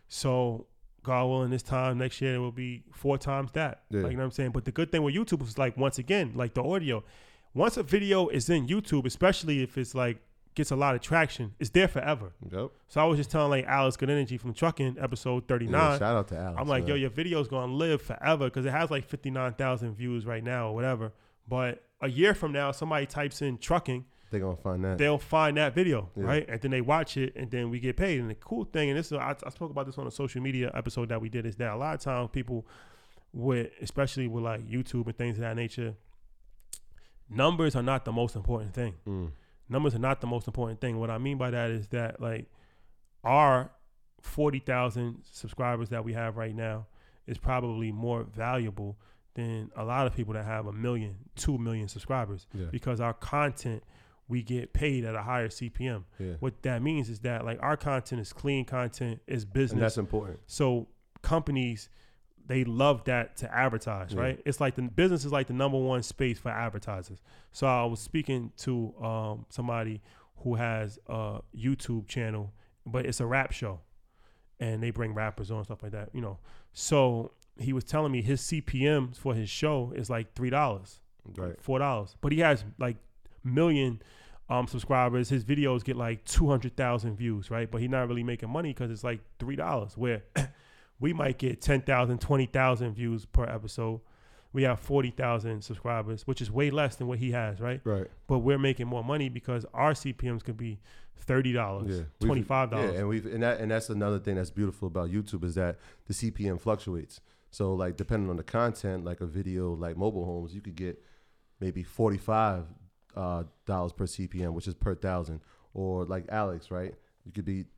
So God willing, this time next year, it will be 4 times that. Yeah. Like, you know what I'm saying? But the good thing with YouTube is like, once again, like the audio, once a video is in YouTube, especially if it's like, gets a lot of traction, it's there forever. Yep. So I was just telling like Alex Good Energy from Trucking, episode 39. Yeah, shout out to Alex. I'm like, yo, your video's gonna live forever because it has like 59,000 views right now or whatever. But a year from now, somebody types in trucking, they're gonna find that. They'll find that video, right? And then they watch it, and then we get paid. And the cool thing, and this is I spoke about this on a social media episode that we did, is that a lot of times people especially with like YouTube and things of that nature, numbers are not the most important thing. Numbers are not the most important thing. What I mean by that is that like our 40,000 subscribers that we have right now is probably more valuable than a lot of people that have 1 million, 2 million subscribers because our content, we get paid at a higher CPM. Yeah. What that means is that like our content is clean content, is business. And that's important. So companies, they love that to advertise, right? It's like the business is like the number one space for advertisers. So I was speaking to somebody who has a YouTube channel, but it's a rap show, and they bring rappers on, stuff like that, you know. So he was telling me his CPM for his show is like $3, right? $4, but he has like million subscribers. His videos get like 200,000 views, right? But he's not really making money because it's like $3, where we might get 10,000, 20,000 views per episode. We have 40,000 subscribers, which is way less than what he has, right? Right. But we're making more money because our CPMs could be $30, $25. Yeah, and that's another thing that's beautiful about YouTube is that the CPM fluctuates. So like depending on the content, like a video like mobile homes, you could get maybe $45 per CPM, which is per 1,000. or like Alex, right? You could be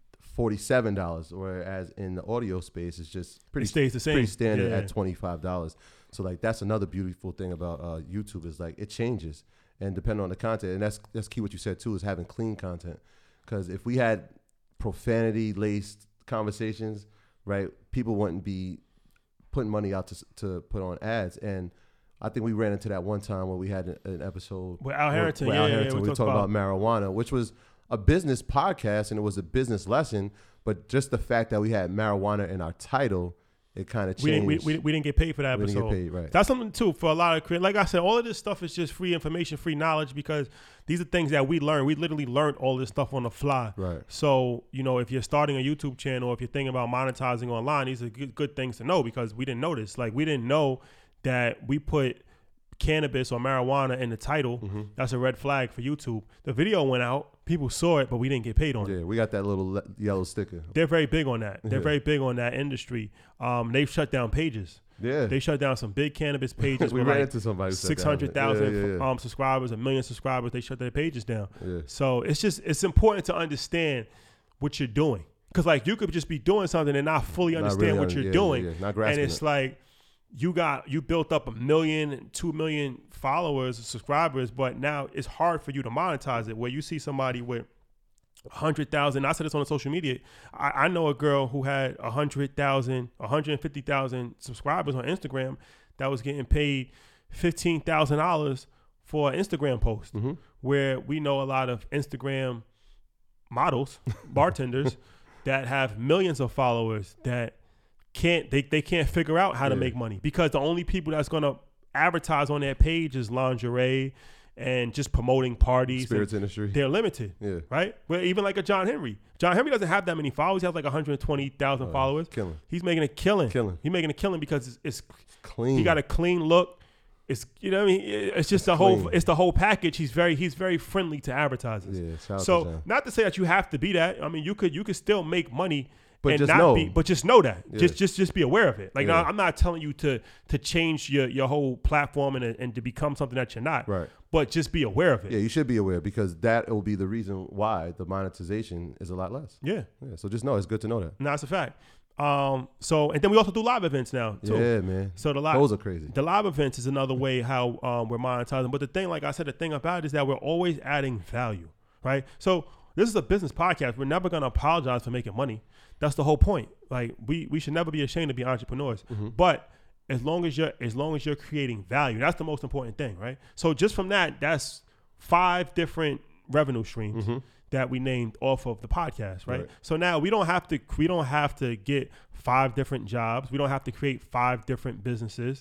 $47, whereas in the audio space, it's just It stays the same. pretty standard Yeah. at $25. So like that's another beautiful thing about YouTube is like it changes and depending on the content, and that's key. What you said too is having clean content, because if we had profanity laced conversations, right, people wouldn't be putting money out to put on ads. And I think we ran into that one time where we had an episode with Al Harrington. with Yeah, Al yeah, Harrington. We were talking about marijuana, which was a business podcast and it was a business lesson, but just the fact that we had marijuana in our title, it kind of changed. We didn't get paid for that We episode. didn't get paid, right. That's something too for a lot of creators. Like I said, all of this stuff is just free information, free knowledge, because these are things that we learn. We literally learned all this stuff on the fly. Right. So, you know, if you're starting a YouTube channel, if you're thinking about monetizing online, these are good things to know, because we didn't know this. Like, we didn't know that we put cannabis or marijuana in the title. Mm-hmm. That's a red flag for YouTube. The video went out, people saw it, but we didn't get paid on it. Yeah, we got that little yellow sticker. They're very big on that. They're Yeah. very big on that industry. They've shut down pages. Yeah. They shut down some big cannabis pages We with ran like into somebody who shut down. 600,000 Yeah. subscribers, 1 million subscribers. They shut their pages down. Yeah. So it's important to understand what you're doing, because like you could just be doing something and not fully Not understand really what you're yeah, doing, yeah, not and grasping it's it. like you built up 1 million, 2 million followers, subscribers, but now it's hard for you to monetize it. Where you see somebody with 100,000, I said this on social media. I know a girl who had 100,000, 150,000 subscribers on Instagram that was getting paid $15,000 for an Instagram post. Mm-hmm. Where we know a lot of Instagram models, bartenders that have millions of followers that they can't figure out how to Yeah. make money, because the only people that's going to advertise on their page is lingerie and just promoting parties. Spirits industry. They're limited, Yeah. right? Well, even like a John Henry. John Henry doesn't have that many followers. He has like 120,000 followers. Killing. He's making a killing. Killing. He's making a killing because it's Clean. he got a clean look. It's, you know what I mean? It's just the whole, clean. it's the whole package. He's very friendly to advertisers. Yeah, shout out to So John. not to say that you have to be that. I mean, you could still make money, But and just not know. be, but just know that. Yeah. Just be aware of it. Like, Yeah. now, I'm not telling you to change your whole platform and to become something that you're not. Right. But just be aware of it. Yeah, you should be aware, because that will be the reason why the monetization is a lot less. Yeah. Yeah, so just know it's good to know that. No, that's a fact. So, and then we also do live events now too. Yeah, man. So the live, Those are crazy. The live events is another way how we're monetizing. But the thing, like I said, the thing about it is that we're always adding value, right? So this is a business podcast. We're never going to apologize for making money. That's the whole point. Like we should never be ashamed to be entrepreneurs. Mm-hmm. But as long as you're creating value, that's the most important thing, right? So just from that's 5 different revenue streams that we named off of the podcast, right? So now we don't have to get 5 different jobs. We don't have to create 5 different businesses,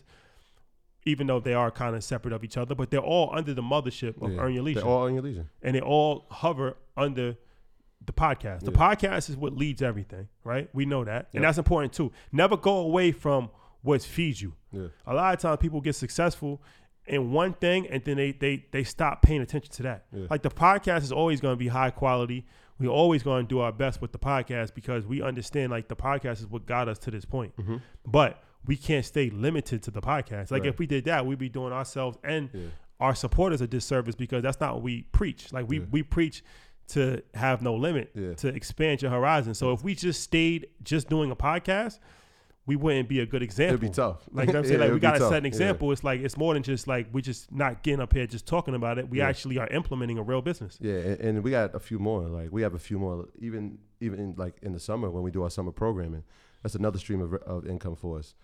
even though they are kind of separate of each other, but they're all under the mothership of Earn Your Leisure. They're all on your leisure. And they all hover under the podcast. The podcast is what leads everything, right? We know that. And that's important too. Never go away from what feeds you. Yeah. A lot of times people get successful in one thing and then they stop paying attention to that. Yeah. Like the podcast is always going to be high quality. We're always going to do our best with the podcast because we understand like the podcast is what got us to this point. Mm-hmm. But we can't stay limited to the podcast. Like Right. if we did that, we'd be doing ourselves and our supporters a disservice because that's not what we preach. Like we preach to have no limit, to expand your horizon. So if we just stayed just doing a podcast, we wouldn't be a good example. It'd be tough. Like, you know what I'm saying? Yeah, Like we it'd be got to tough. set an example. It's like, it's more than just like, we just not getting up here just talking about it. We actually are implementing a real business. Yeah, and we got a few more. Like we have a few more, even in, like in the summer when we do our summer programming. That's another stream of income for us.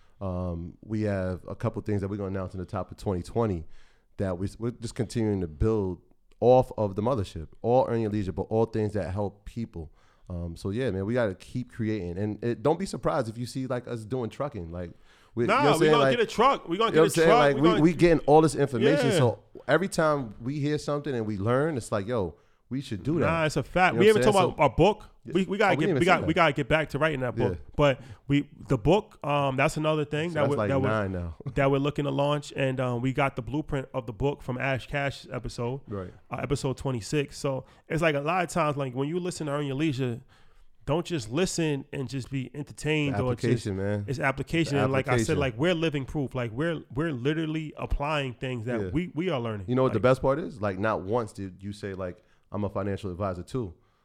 We have a couple things that we're going to announce in the top of 2020 that we're just continuing to build off of the mothership. All Earn Your Leisure, but all things that help people. So yeah, man, we got to keep creating, and don't be surprised if you see like us doing trucking. Like, we're gonna get a truck. We're gonna get a truck. Like we getting all this information. Yeah. So every time we hear something and we learn, it's like, yo, we should do that. Nah, it's a fact. You know we what haven't I'm talked saying? about our book. We gotta didn't even we say that. gotta get back to writing that book. Yeah. But the book, that's another thing So that's we're, like that 9 now. that we're looking to launch, and we got the blueprint of the book from Ash Cash's episode, Right. Episode 26. So it's like a lot of times, like when you listen to Earn Your Leisure, don't just listen and just be entertained or just, Application, man. it's application. It's And like I said, application. like we're living proof. Like we're literally applying things that Yeah. we are learning. You know what Like, the best part is? Like, not once did you say like, I'm a financial advisor too.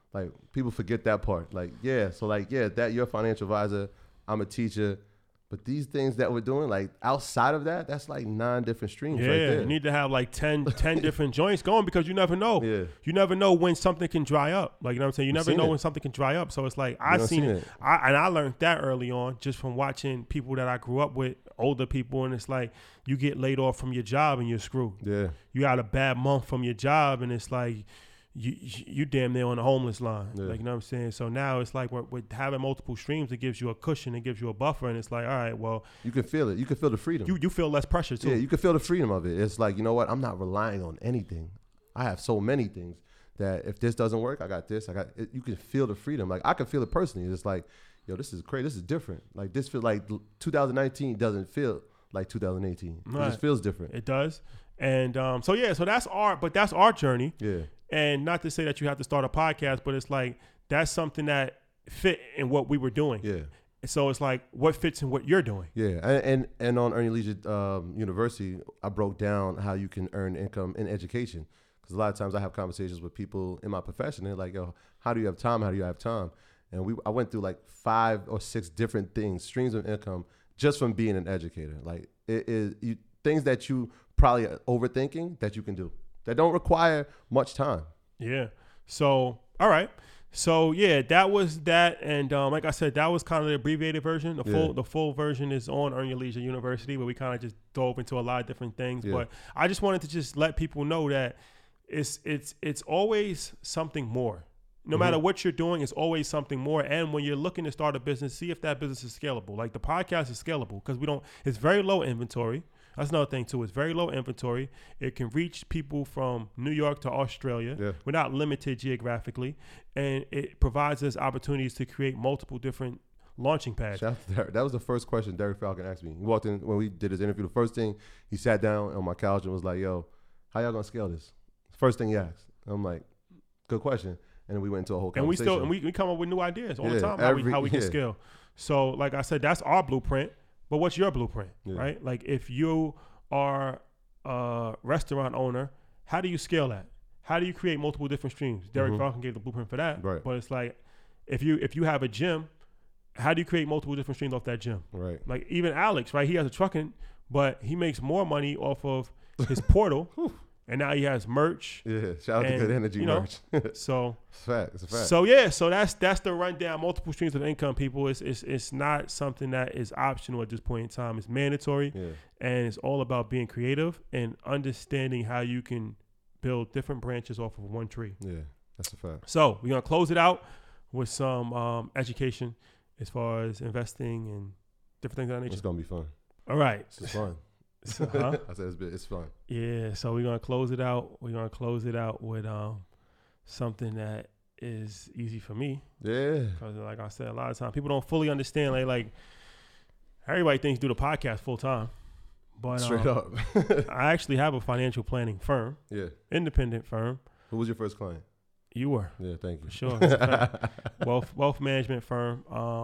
Like people forget that part. Like, yeah, so like, yeah, that you're a financial advisor, I'm a teacher, but these things that we're doing, like outside of that, that's like 9 different streams right there. You need to have like 10 different joints going because you never know. Yeah. You never know when something can dry up. Like, you know what I'm saying? You never know when something can dry up. So it's like, I've seen it. I learned that early on just from watching people that I grew up with, older people. And it's like, you get laid off from your job and you're screwed. Yeah. You got a bad month from your job and it's like, you damn near on the homeless line. Yeah. Like, you know what I'm saying? So now it's like with having multiple streams, it gives you a cushion, it gives you a buffer, and it's like, all right, well. You can feel it. You can feel the freedom. You feel less pressure, too. Yeah, you can feel the freedom of it. It's like, you know what? I'm not relying on anything. I have so many things that if this doesn't work, I got this. You can feel the freedom. Like, I can feel it personally. It's like, yo, this is crazy. This is different. Like, this feels like 2019 doesn't feel like 2018. Right. It just feels different. It does. And so that's our journey. Yeah. And not to say that you have to start a podcast, but it's like that's something that fit in what we were doing. Yeah. So it's like what fits in what you're doing. Yeah. And on Earn Your Leisure University, I broke down how you can earn income in education. Because a lot of times I have conversations with people in my profession. They're like, yo, how do you have time? How do you have time? And I went through like 5 or 6 different things, streams of income, just from being an educator. Like things that you probably are overthinking that you can do. That don't require much time. Yeah. So, all right. So, yeah, that was that. And like I said, that was kind of the abbreviated version. The full version is on Earn Your Leisure University, where we kind of just dove into a lot of different things. Yeah. But I just wanted to just let people know that it's always something more. No matter what you're doing, it's always something more. And when you're looking to start a business, see if that business is scalable. Like the podcast is scalable because it's very low inventory. That's another thing too. It's very low inventory. It can reach people from New York to Australia. Yeah. We're not limited geographically, and it provides us opportunities to create multiple different launching pads. Shout out to Derek. That was the first question Derek Falcon asked me. He walked in when we did his interview. The first thing he sat down on my couch and was like, "Yo, how y'all gonna scale this?" First thing he asked. I'm like, "Good question." And then we went into a whole conversation. And we come up with new ideas all the time how we can scale. So like I said, that's our blueprint. But what's your blueprint, right? Like if you are a restaurant owner, how do you scale that? How do you create multiple different streams? Derek Falcon gave the blueprint for that. Right. But it's like if you have a gym, how do you create multiple different streams off that gym? Right. Like even Alex, right? He has a trucking, but he makes more money off of his portal. And now he has merch. Yeah, shout out to Good Energy merch. So it's a fact. It's a fact. So that's the rundown. Multiple streams of income, people. It's not something that is optional at this point in time. It's mandatory, and it's all about being creative and understanding how you can build different branches off of one tree. Yeah, that's a fact. So we're gonna close it out with some education as far as investing and different things of that nature. It's gonna be fun. All right, it's fun. So, I said it's fun. Yeah, so we're gonna close it out. We're gonna close it out with something that is easy for me. Yeah. Because like I said, a lot of times people don't fully understand. Like everybody thinks do the podcast full time, but straight up, I actually have a financial planning firm. Yeah. Independent firm. Who was your first client? You were. Yeah, thank you. For sure. wealth management firm.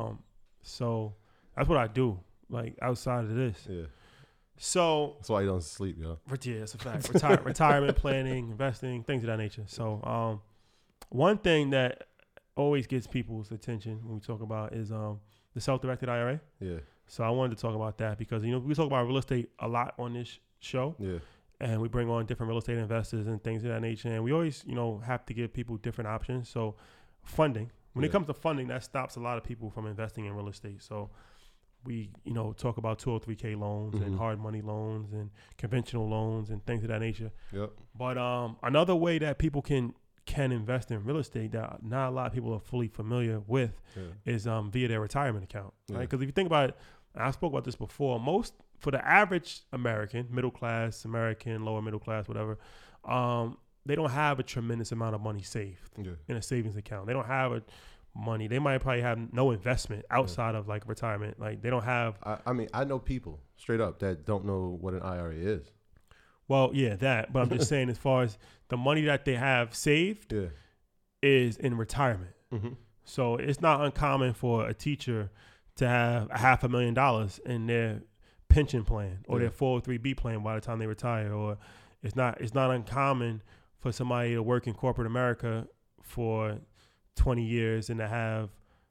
So that's what I do. Like outside of this. Yeah. So that's why you don't sleep, yo. Yeah, it's a fact. Retirement planning, investing, things of that nature. So one thing that always gets people's attention when we talk about is the self-directed IRA. Yeah. So I wanted to talk about that because we talk about real estate a lot on this show. Yeah. And we bring on different real estate investors and things of that nature. And we always, have to give people different options. So funding. When it comes to funding, that stops a lot of people from investing in real estate. So we, talk about 203K loans and hard money loans and conventional loans and things of that nature. Yep. But another way that people can invest in real estate that not a lot of people are fully familiar with is via their retirement account, right? Because if you think about it, I spoke about this before, for the average American, middle class American, lower middle class, whatever, they don't have a tremendous amount of money saved in a savings account. They don't have money. They might probably have no investment outside of like retirement. Like they don't have. I know people straight up that don't know what an IRA is. Well, yeah, that. But I'm just saying, as far as the money that they have saved is in retirement. Mm-hmm. So it's not uncommon for a teacher to have $500,000 in their pension plan or their 403B plan by the time they retire. Or it's not uncommon for somebody to work in corporate America for 20 years and to have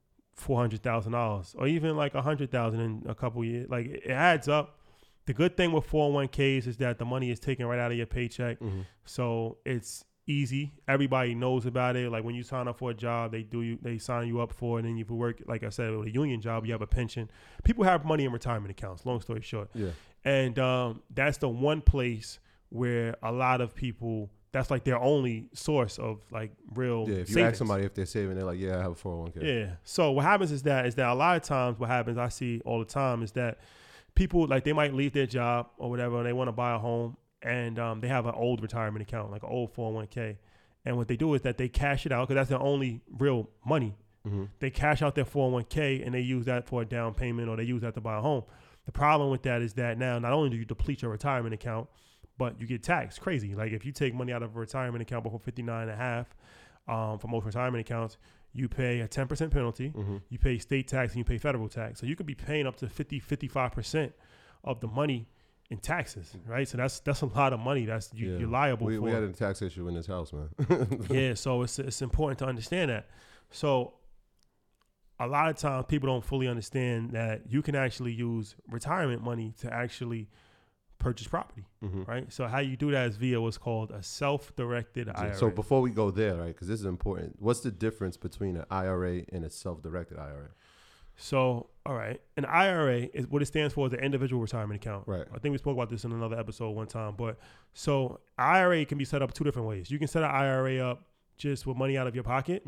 $400,000 or even like $100,000 in a couple years. Like it adds up. The good thing with 401ks is that the money is taken right out of your paycheck. So it's easy. Everybody knows about it. Like when you sign up for a job, they sign you up for it. And then you work, like I said, with a union job, you have a pension. People have money in retirement accounts, long story short. Yeah. And that's the one place where a lot of people, that's like their only source of like real if you savings. ask somebody if they're saving, they're like, yeah, I have a 401k. Yeah. So what happens is that a lot of times what happens, I see all the time, is that people, like they might leave their job or whatever and they want to buy a home and they have an old retirement account, like an old 401k. And what they do is that they cash it out because that's their only real money. They cash out their 401k and they use that for a down payment or they use that to buy a home. The problem with that is that now not only do you deplete your retirement account, but you get taxed crazy. Like if you take money out of a retirement account before 59.5, for most retirement accounts, you pay a 10% penalty, you pay state tax, and you pay federal tax. So you could be paying up to 55% of the money in taxes, right? So that's a lot of money that's you're liable for. We had a tax issue in this house, man. Yeah, so it's important to understand that. So a lot of times people don't fully understand that you can actually use retirement money to actually purchase property, right? So how you do that is via what's called a self-directed IRA. So before we go there, right, because this is important, what's the difference between an IRA and a self-directed IRA? So, all right, an IRA is what it stands for, is an individual retirement account. Right. I think we spoke about this in another episode one time. But so IRA can be set up two different ways. You can set an IRA up just with money out of your pocket.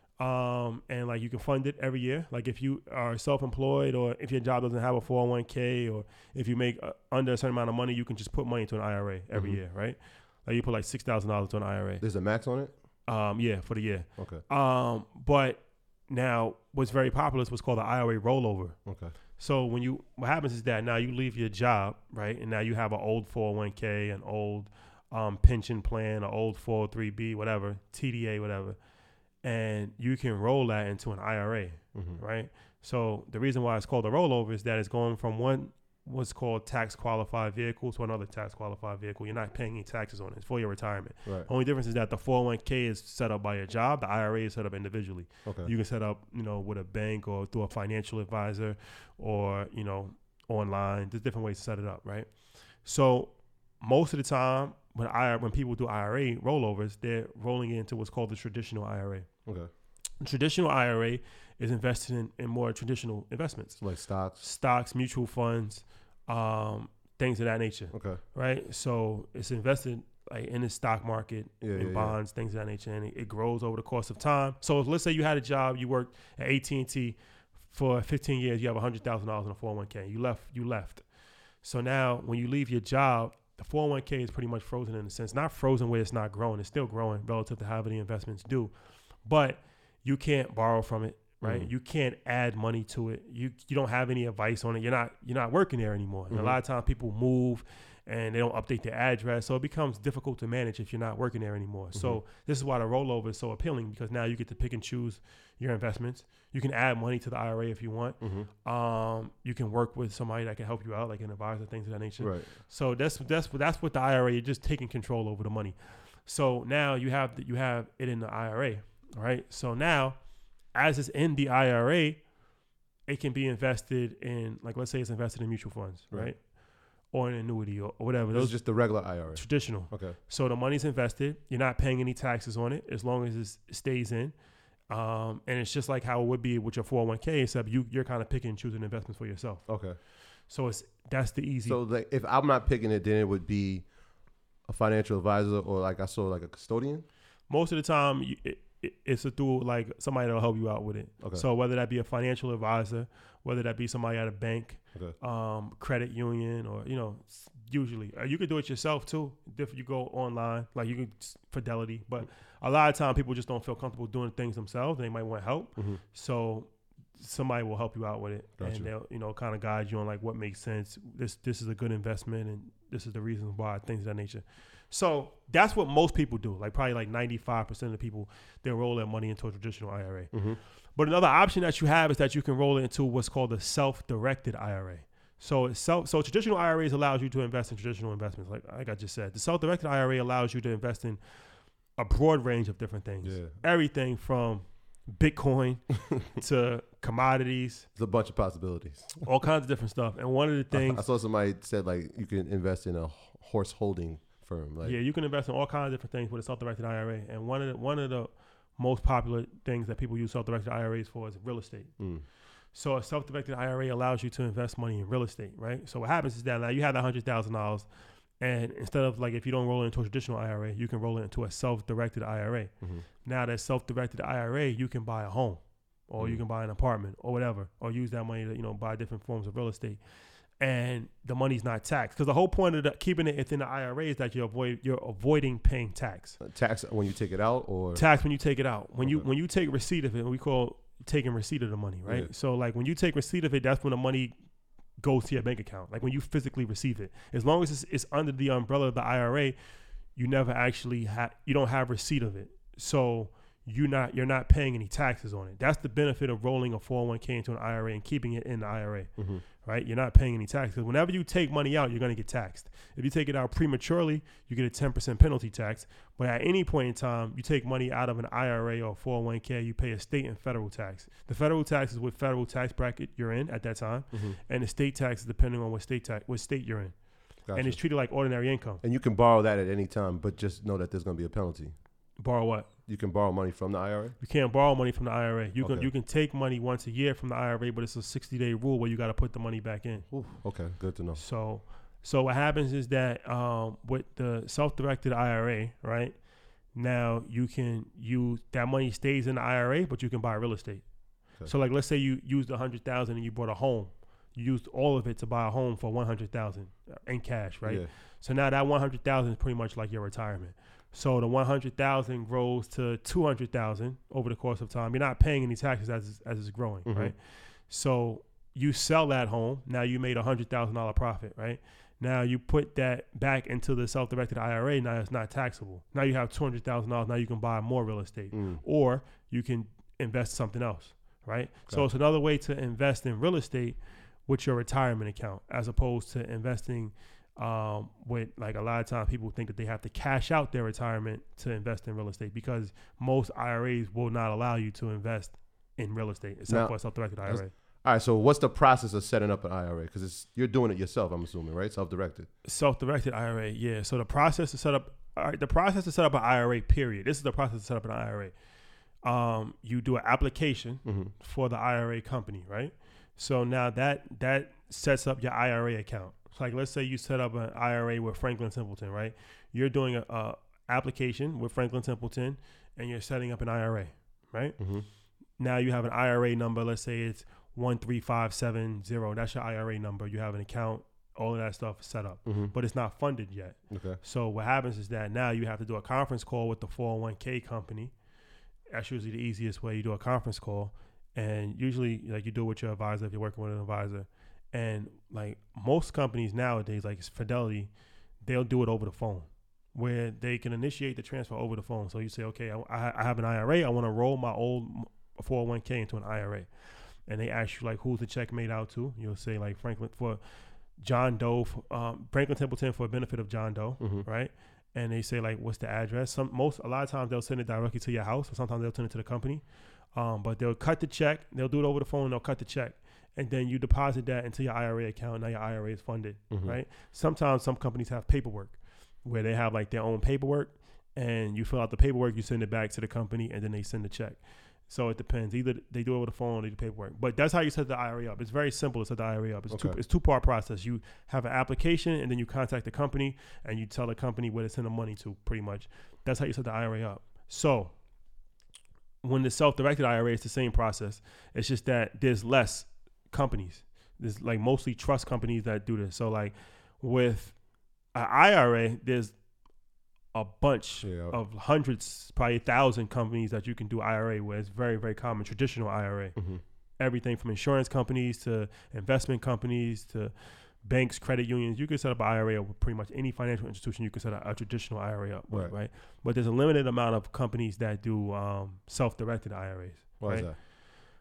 And like you can fund it every year. Like if you are self-employed or if your job doesn't have a 401k or if you make under a certain amount of money, you can just put money into an IRA every year, right? Like you put like $6,000 into an IRA. There's a max on it? Yeah, for the year. Okay. But now what's very popular is what's called the IRA rollover. Okay. So what happens is that now you leave your job, right? And now you have an old 401k, an old pension plan, an old 403b, whatever, TDA, whatever. And you can roll that into an IRA, right? So the reason why it's called a rollover is that it's going from what's called tax qualified vehicle to another tax qualified vehicle. You're not paying any taxes on it. It's for your retirement. Right. Only difference is that the 401k is set up by your job. The IRA is set up individually. Okay. You can set up, with a bank or through a financial advisor or, online. There's different ways to set it up, right? So most of the time, when people do IRA rollovers, they're rolling into what's called the traditional IRA. Okay. The traditional IRA is invested in more traditional investments. Like stocks, mutual funds, things of that nature. Okay. Right? So it's invested like in the stock market, in bonds, things of that nature, and it grows over the course of time. So let's say you had a job, you worked at AT&T for 15 years, you have $100,000 in a 401k. You left. So now when you leave your job, the 401k is pretty much frozen in a sense. Not frozen where it's not growing. It's still growing relative to how the investments do. But you can't borrow from it, right? You can't add money to it. You don't have any advice on it. You're not working there anymore. And a lot of times people move and they don't update their address. So it becomes difficult to manage if you're not working there anymore. So this is why the rollover is so appealing, because now you get to pick and choose your investments. You can add money to the IRA if you want. You can work with somebody that can help you out, like an advisor, things of that nature. Right. So that's what the IRA, you're just taking control over the money. So now you have it in the IRA, right? So now, as it's in the IRA, it can be invested in, like, let's say it's invested in mutual funds, right? Or an annuity or whatever. Those are just the regular IRA. Traditional. Okay. So the money's invested. You're not paying any taxes on it as long as it stays in. And it's just like how it would be with your 401k, except you're kind of picking and choosing investments for yourself. Okay. So that's the easy. So like, if I'm not picking it, then it would be a financial advisor or like a custodian? Most of the time, it's through like somebody that'll help you out with it. Okay. So whether that be a financial advisor, whether that be somebody at a bank, credit union, or usually you could do it yourself too. If you go online, like you could Fidelity, but a lot of time people just don't feel comfortable doing things themselves. They might want help, so somebody will help you out with it, and they'll kind of guide you on like what makes sense. This is a good investment, and this is the reason why, things of that nature. So that's what most people do. Like probably like 95% of the people, they roll their money into a traditional IRA. But another option that you have is that you can roll it into what's called a self-directed IRA. So traditional IRAs allows you to invest in traditional investments, like I just said. The self-directed IRA allows you to invest in a broad range of different things. Yeah. Everything from Bitcoin to commodities, There's a bunch of possibilities. all kinds of different stuff. And one of the things, I saw somebody said like you can invest in a horse holding firm. Like, yeah, you can invest in all kinds of different things with a self-directed IRA. And one of the most popular things that people use self-directed IRAs for is real estate. So a self-directed IRA allows you to invest money in real estate, right? So what happens is that now you have that $100,000, and instead of like if you don't roll it into a traditional IRA, you can roll it into a self-directed IRA. Now that self-directed IRA, you can buy a home, or you can buy an apartment, or whatever, or use that money to buy different forms of real estate, and the money's not taxed. Because the whole point of keeping it within the IRA is that you're avoiding paying tax. tax when you take it out, or Tax when you take it out. When you take receipt of it, we call taking receipt of the money, right? Yeah. So like when you take receipt of it, that's when the money goes to your bank account. Like when you physically receive it, as long as it's under the umbrella of the IRA, you never actually you don't have receipt of it. So you're not paying any taxes on it. That's the benefit of rolling a 401k into an IRA and keeping it in the IRA, right? You're not paying any tax, because whenever you take money out, you're going to get taxed. If you take it out prematurely, you get a 10% penalty tax. But at any point in time, you take money out of an IRA or 401k, you pay a state and federal tax. The federal tax is what federal tax bracket you're in at that time, and the state tax is depending on what state you're in. Gotcha. And it's treated like ordinary income. And you can borrow that at any time, but just know that there's going to be a penalty. Borrow what? You can borrow money from the IRA? You can't borrow money from the IRA. You Okay. can take money once a year from the IRA, but it's a 60-day rule where you got to put the money back in. Ooh, okay, good to know. So what happens is that with the self-directed IRA, right, now you can use that money stays in the IRA, but you can buy real estate. Okay. So like let's say you used $100,000 and you bought a home. You used all of it to buy a home for $100,000 in cash, right? Yeah. So now that $100,000 is pretty much like your retirement. So the $100,000 grows to $200,000 over the course of time. You're not paying any taxes as it's growing, right? So you sell that home. Now you made $100,000 profit, right? Now you put that back into the self-directed IRA. Now it's not taxable. Now you have $200,000. Now you can buy more real estate, or you can invest something else, right? Okay. So it's another way to invest in real estate with your retirement account, as opposed to investing with, like, a lot of times people think that they have to cash out their retirement to invest in real estate, because most IRAs will not allow you to invest in real estate except for a self-directed IRA. All right, so what's the process of setting up an IRA? Because you're doing it yourself, I'm assuming, right? Self-directed. Self-directed IRA, yeah. So the process to set up an IRA, period. This is the process to set up an IRA. You do an application for the IRA company, right? So now that sets up your IRA account. So like, let's say you set up an IRA with Franklin Templeton, right? You're doing a application with Franklin Templeton, and you're setting up an IRA, right? Now you have an IRA number. Let's say it's 13570. That's your IRA number. You have an account. All of that stuff is set up, but it's not funded yet. Okay. So what happens is that now you have to do a conference call with the 401k company. That's usually the easiest way. You do a conference call, and usually, like, you do it with your advisor if you're working with an advisor. And like most companies nowadays, like Fidelity, they'll do it over the phone, where they can initiate the transfer over the phone. So you say, okay, I have an IRA. I want to roll my old 401k into an IRA. And they ask you, like, who's the check made out to? You'll say, like, Franklin for John Doe, Franklin Templeton for the benefit of John Doe, right? And they say, like, what's the address? A lot of times they'll send it directly to your house, or sometimes they'll send it to the company. But they'll cut the check. They'll do it over the phone. They'll cut the check. And then you deposit that into your IRA account. Now your IRA is funded, right? Sometimes some companies have paperwork where they have, like, their own paperwork, and you fill out the paperwork, you send it back to the company, and then they send the check. So it depends. Either they do it over the phone or they do paperwork. But that's how you set the IRA up. It's very simple to set the IRA up. It's two-part process. You have an application, and then you contact the company, and you tell the company where to send the money to, pretty much. That's how you set the IRA up. So when the self-directed IRA, is the same process. It's just that there's less companies. There's, like, mostly trust companies that do this. So, like, with an IRA, there's a bunch of hundreds, probably 1,000 companies that you can do IRA with. It's very, very common. Traditional IRA. Everything from insurance companies to investment companies to banks, credit unions. You can set up an IRA with pretty much any financial institution. You can set a traditional IRA up with, right? But there's a limited amount of companies that do self-directed IRAs. Why is that?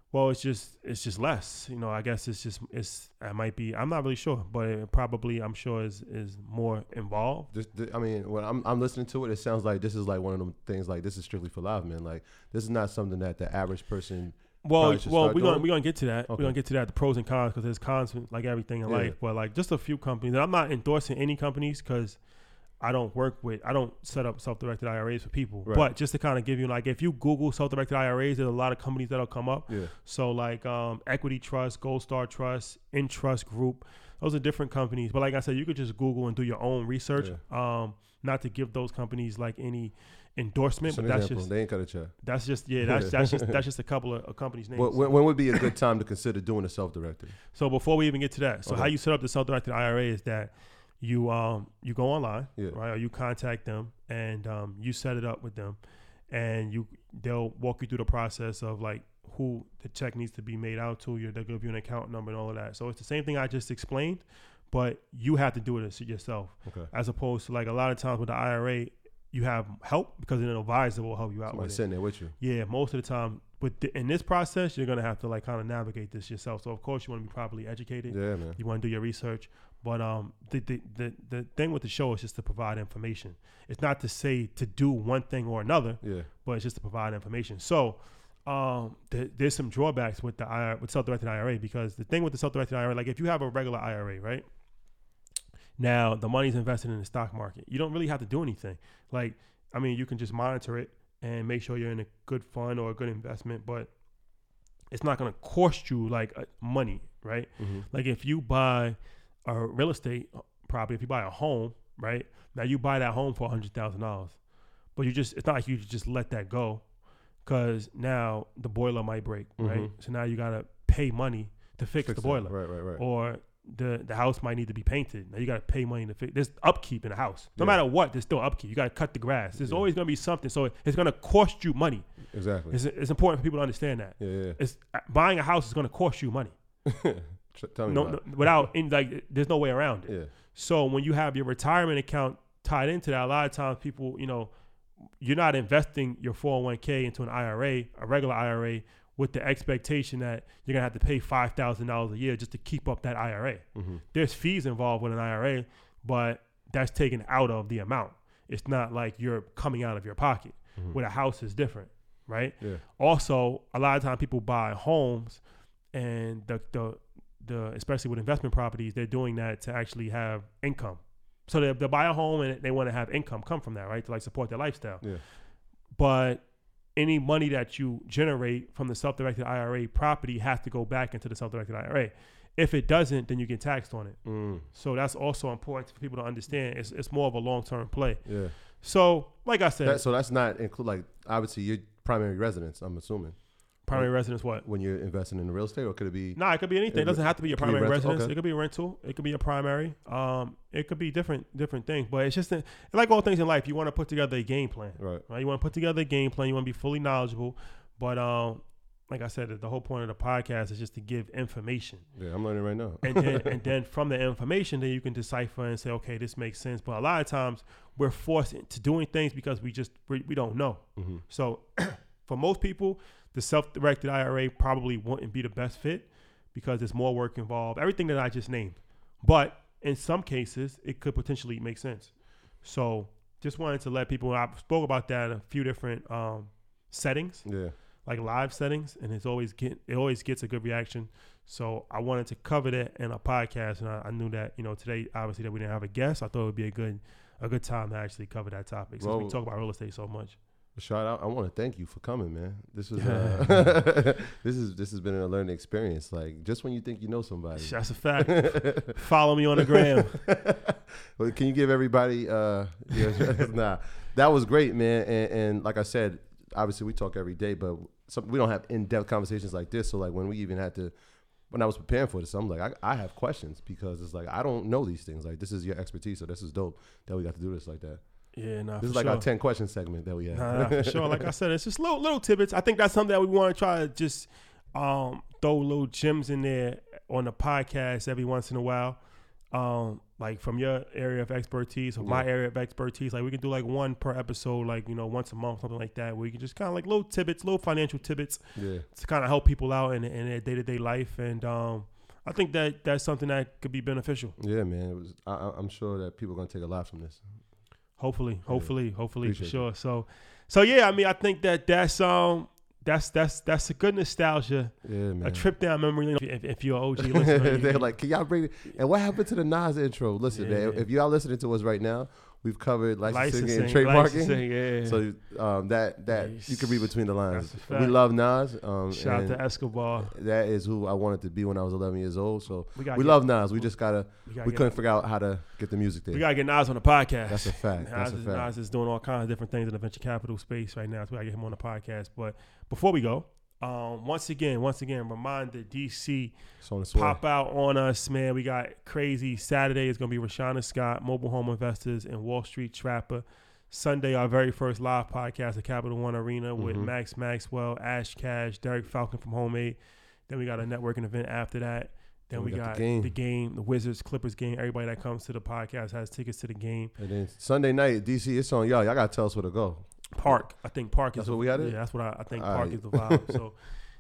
Well, it's just less. You know, I guess it might be. I'm not really sure, but it probably I'm sure is more involved. I mean, when I'm listening to it, it sounds like this is like one of them things. Like this is strictly for live men. Like this is not something that the average person. Well, we're doing. gonna get to that. Okay. We're gonna get to that, the pros and cons, because there's cons like everything in life. But like just a few companies, and I'm not endorsing any companies because I don't set up self-directed IRAs for people. Right. But just to kind of give you, like, if you Google self-directed IRAs, there's a lot of companies that'll come up. Yeah. So like Equity Trust, Gold Star Trust, Intrust Group, those are different companies. But like I said, you could just Google and do your own research. Yeah. Not to give those companies like any endorsement, Just but an that's example. just They ain't cut a check. that's just a couple of companies' names. When would be a good time to consider doing a self-directed? So before we even get to that, so Okay. how you set up the self-directed IRA is that you go online, Yeah. right, or you contact them and you set it up with them, and they'll walk you through the process of like who the check needs to be made out to. They'll give you an account number and all of that. So it's the same thing I just explained, but you have to do it yourself, Okay. as opposed to like a lot of times with the IRA, you have help because an advisor will help you out Somebody with it. sitting there with you. Yeah, most of the time. But in this process, you're going to have to like kind of navigate this yourself. So, of course, you want to be properly educated. Yeah, man. You want to do your research. But the thing with the show is just to provide information. It's not to say to do one thing or another, Yeah. but it's just to provide information. So there's some drawbacks with with self-directed IRA, because the thing with the self-directed IRA, like if you have a regular IRA, right? Now, the money's invested in the stock market. You don't really have to do anything. Like, I mean, you can just monitor it and make sure you're in a good fund or a good investment, but it's not going to cost you like money, right? Mm-hmm. Like if you buy a real estate property, if you buy a home, right? Now you buy that home for $100,000, but it's not like you just let that go, because now the boiler might break, right? Mm-hmm. So now you got to pay money to fix the boiler. Right. Or the house might need to be painted. Now you got to pay money to fix. There's upkeep in the house. No Yeah. matter what, there's still upkeep. You got to cut the grass. There's always going to be something. So it's going to cost you money. Exactly. It's important for people to understand that. Yeah. It's buying a house is going to cost you money. Tell me No, about it. without like, there's no way around it. Yeah. So when you have your retirement account tied into that, a lot of times people, you're not investing your 401k into an IRA, a regular IRA, with the expectation that you're gonna have to pay $5,000 a year just to keep up that IRA. Mm-hmm. There's fees involved with an IRA, but that's taken out of the amount. It's not like you're coming out of your pocket. Mm-hmm. With a house is different, right? Yeah. Also, a lot of times people buy homes, and the especially with investment properties, they're doing that to actually have income. So they buy a home and they want to have income come from that, right? To like support their lifestyle. Yeah. But any money that you generate from the self-directed IRA property has to go back into the self-directed IRA. If it doesn't, then you get taxed on it. Mm. So that's also important for people to understand. It's more of a long-term play. Yeah. So like I said, So that's not include, like, obviously your primary residence, I'm assuming, primary residence what? when you're investing in real estate, or could it be? Nah, it could be anything. It doesn't have to be a It could be primary rental, residence. okay. It could be a rental. It could be a primary. It could be different things. But it's just like all things in life, you want to put together a game plan. Right. You want to put together a game plan. You want to be fully knowledgeable. But like I said, the whole point of the podcast is just to give information. Yeah, I'm learning right now. And then from the information, then you can decipher and say, okay, this makes sense. But a lot of times we're forced into doing things because we don't know. Mm-hmm. So for most people, the self-directed IRA probably wouldn't be the best fit because there's more work involved, everything that I just named. But in some cases, it could potentially make sense. So just wanted to let people, I spoke about that in a few different settings, Yeah. like live settings, and it always gets a good reaction. So I wanted to cover that in a podcast, and I knew that, today, obviously, that we didn't have a guest. I thought it would be a good time to actually cover that topic since we talk about real estate so much. Rashad, I want to thank you for coming, man. This was this has been a learning experience. Like, just when you think you know somebody. That's a fact. Follow me on the gram. Well, can you give everybody nah, that was great, man. And like I said, obviously we talk every day, but we don't have in-depth conversations like this. So like when I was preparing for this, I'm like, I have questions, because it's like I don't know these things. Like, this is your expertise, so this is dope that we got to do this like that. Yeah, This is like our 10 question segment that we have. Nah, for sure. Like I said, it's just little tidbits. I think that's something that we want to try to just throw little gems in there on the podcast every once in a while. like from your area of expertise or my area of expertise. Like we can do like one per episode, like, you know, once a month, something like that, where you can just kind of like little tidbits, little financial tidbits to kind of help people out in their day-to-day life. And I think that's something that could be beneficial. Yeah, man. I'm sure that people are going to take a lot from this. Hopefully, Appreciate for sure. So yeah, I mean, I think that's a good nostalgia. Yeah, man. A trip down memory lane. If you're an OG listener, They're like, can y'all bring it? And what happened to the Nas intro? Listen, man, if y'all listening to us right now, we've covered licensing and trademarking. So that you can read between the lines. We love Nas. Shout out to Escobar. That is who I wanted to be when I was 11 years old. So we love Nas. We just we couldn't figure out how to get the music there. We gotta get Nas on the podcast. That's a fact. Nas is doing all kinds of different things in the venture capital space right now. So we gotta get him on the podcast. But before we go, once again, reminder, DC, pop out on us, man. We got crazy. Saturday is going to be Rashana Scott, Mobile Home Investors, and Wall Street Trapper. Sunday, our very first live podcast at Capital One Arena with Max Maxwell, Ash Cash, Derek Falcon from Homemade. Then we got a networking event after that. Then we got the game, the Wizards, Clippers game. Everybody that comes to the podcast has tickets to the game. And then Sunday night, DC, it's on y'all. Y'all got to tell us where to go. Park. I think Park is what we had it? Yeah, that's what I think. Park is the vibe. So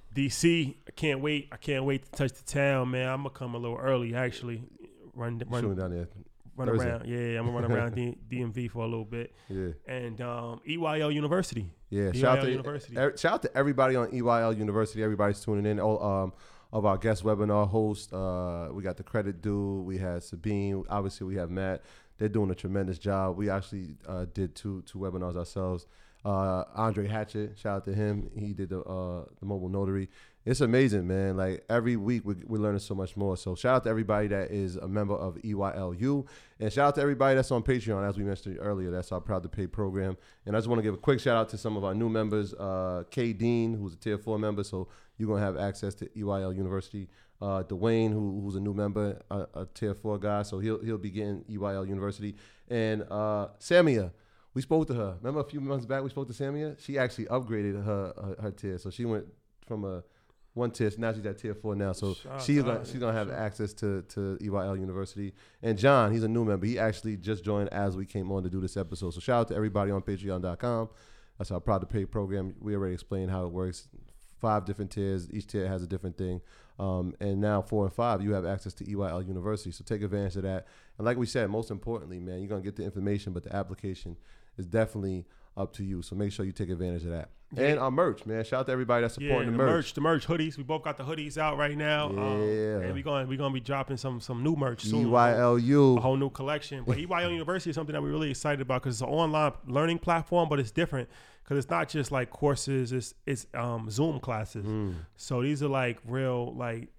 DC, I can't wait to touch the town, man. I'm gonna come a little early, actually. Run down there. Run Thursday. around. Yeah, I'm gonna run around DMV for a little bit. Yeah. And EYL University. Yeah. Shout out to everybody on EYL University. Everybody's tuning in. All of our guest webinar hosts. We got the Credit Dude. We had Sabine. Obviously, we have Matt. They're doing a tremendous job. We actually did two webinars ourselves. Andre Hatchett, shout out to him. He did the mobile notary. It's amazing, man. Like every week we're learning so much more. So shout out to everybody that is a member of EYLU. And shout out to everybody that's on Patreon, as we mentioned earlier. That's our Proud to Pay program. And I just want to give a quick shout out to some of our new members. K. Dean, who's a Tier 4 member. So you're going to have access to EYL University. Dwayne, who's a new member, a Tier 4 guy, so he'll be getting EYL University. And Samia, we spoke to her. Remember a few months back we spoke to Samia? She actually upgraded her tier, so she went from a 1 tier, now she's at Tier 4 now. So she's gonna have access to EYL University. And John, he's a new member. He actually just joined as we came on to do this episode. So shout out to everybody on Patreon.com. That's our Proud to Pay program. We already explained how it works. 5 different tiers. Each tier has a different thing. And now 4 and 5, you have access to EYL University. So take advantage of that. And like we said, most importantly, man, you're going to get the information, but the application is definitely up to you. So make sure you take advantage of that. Yeah. And our merch, man. Shout out to everybody that's supporting the merch. The merch hoodies. We both got the hoodies out right now. Yeah. And we're gonna be dropping some new merch soon. EYLU. A whole new collection. But EYL University is something that we're really excited about because it's an online learning platform, but it's different because it's not just like courses. It's Zoom classes. So these are like real, like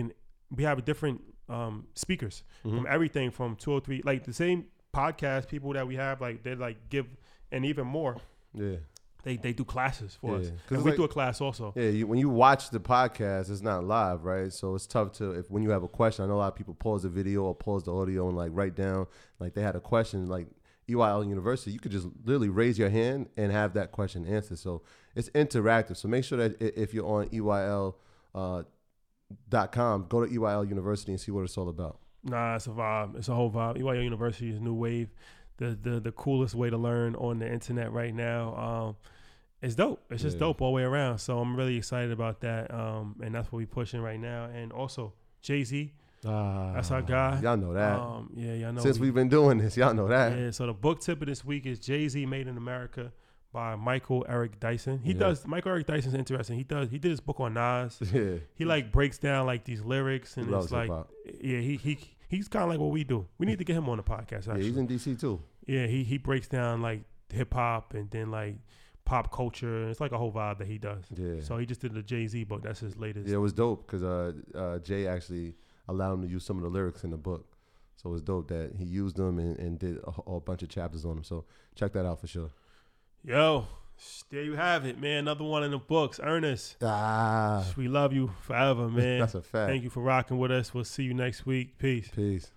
we have different speakers from everything from 2 or 3, like the same podcast people that we have, like they like give, and even more. Yeah. They do classes for us. And we do a class also. Yeah, when you watch the podcast, it's not live, right? So it's tough when you have a question. I know a lot of people pause the video or pause the audio and like write down, like they had a question, like EYL University, you could just literally raise your hand and have that question answered. So it's interactive. So make sure that if you're on EYL.com, go to EYL University and see what it's all about. Nah, it's a vibe. It's a whole vibe. EYL University is new wave. The coolest way to learn on the internet right now. It's dope. It's just dope all the way around. So I'm really excited about that. And that's what we're pushing right now. And also Jay-Z. That's our guy. Y'all know that. Yeah, y'all know. Since we've been doing this, y'all know that. Yeah, so the book tip of this week is Jay-Z Made in America by Michael Eric Dyson. Michael Eric Dyson's interesting. He did his book on Nas. Yeah. He like breaks down like these lyrics and it's like hip-hop. He's kind of like what we do. We need to get him on the podcast, actually. Yeah, he's in DC too. Yeah, he breaks down like hip hop and then like pop culture. It's like a whole vibe that he does. Yeah. So he just did the Jay-Z book. That's his latest. Yeah, it was dope because Jay actually allowed him to use some of the lyrics in the book. So it was dope that he used them and did a bunch of chapters on them. So check that out for sure. Yo, there you have it, man. Another one in the books. Ernest. We love you forever, man. That's a fact. Thank you for rocking with us. We'll see you next week. Peace.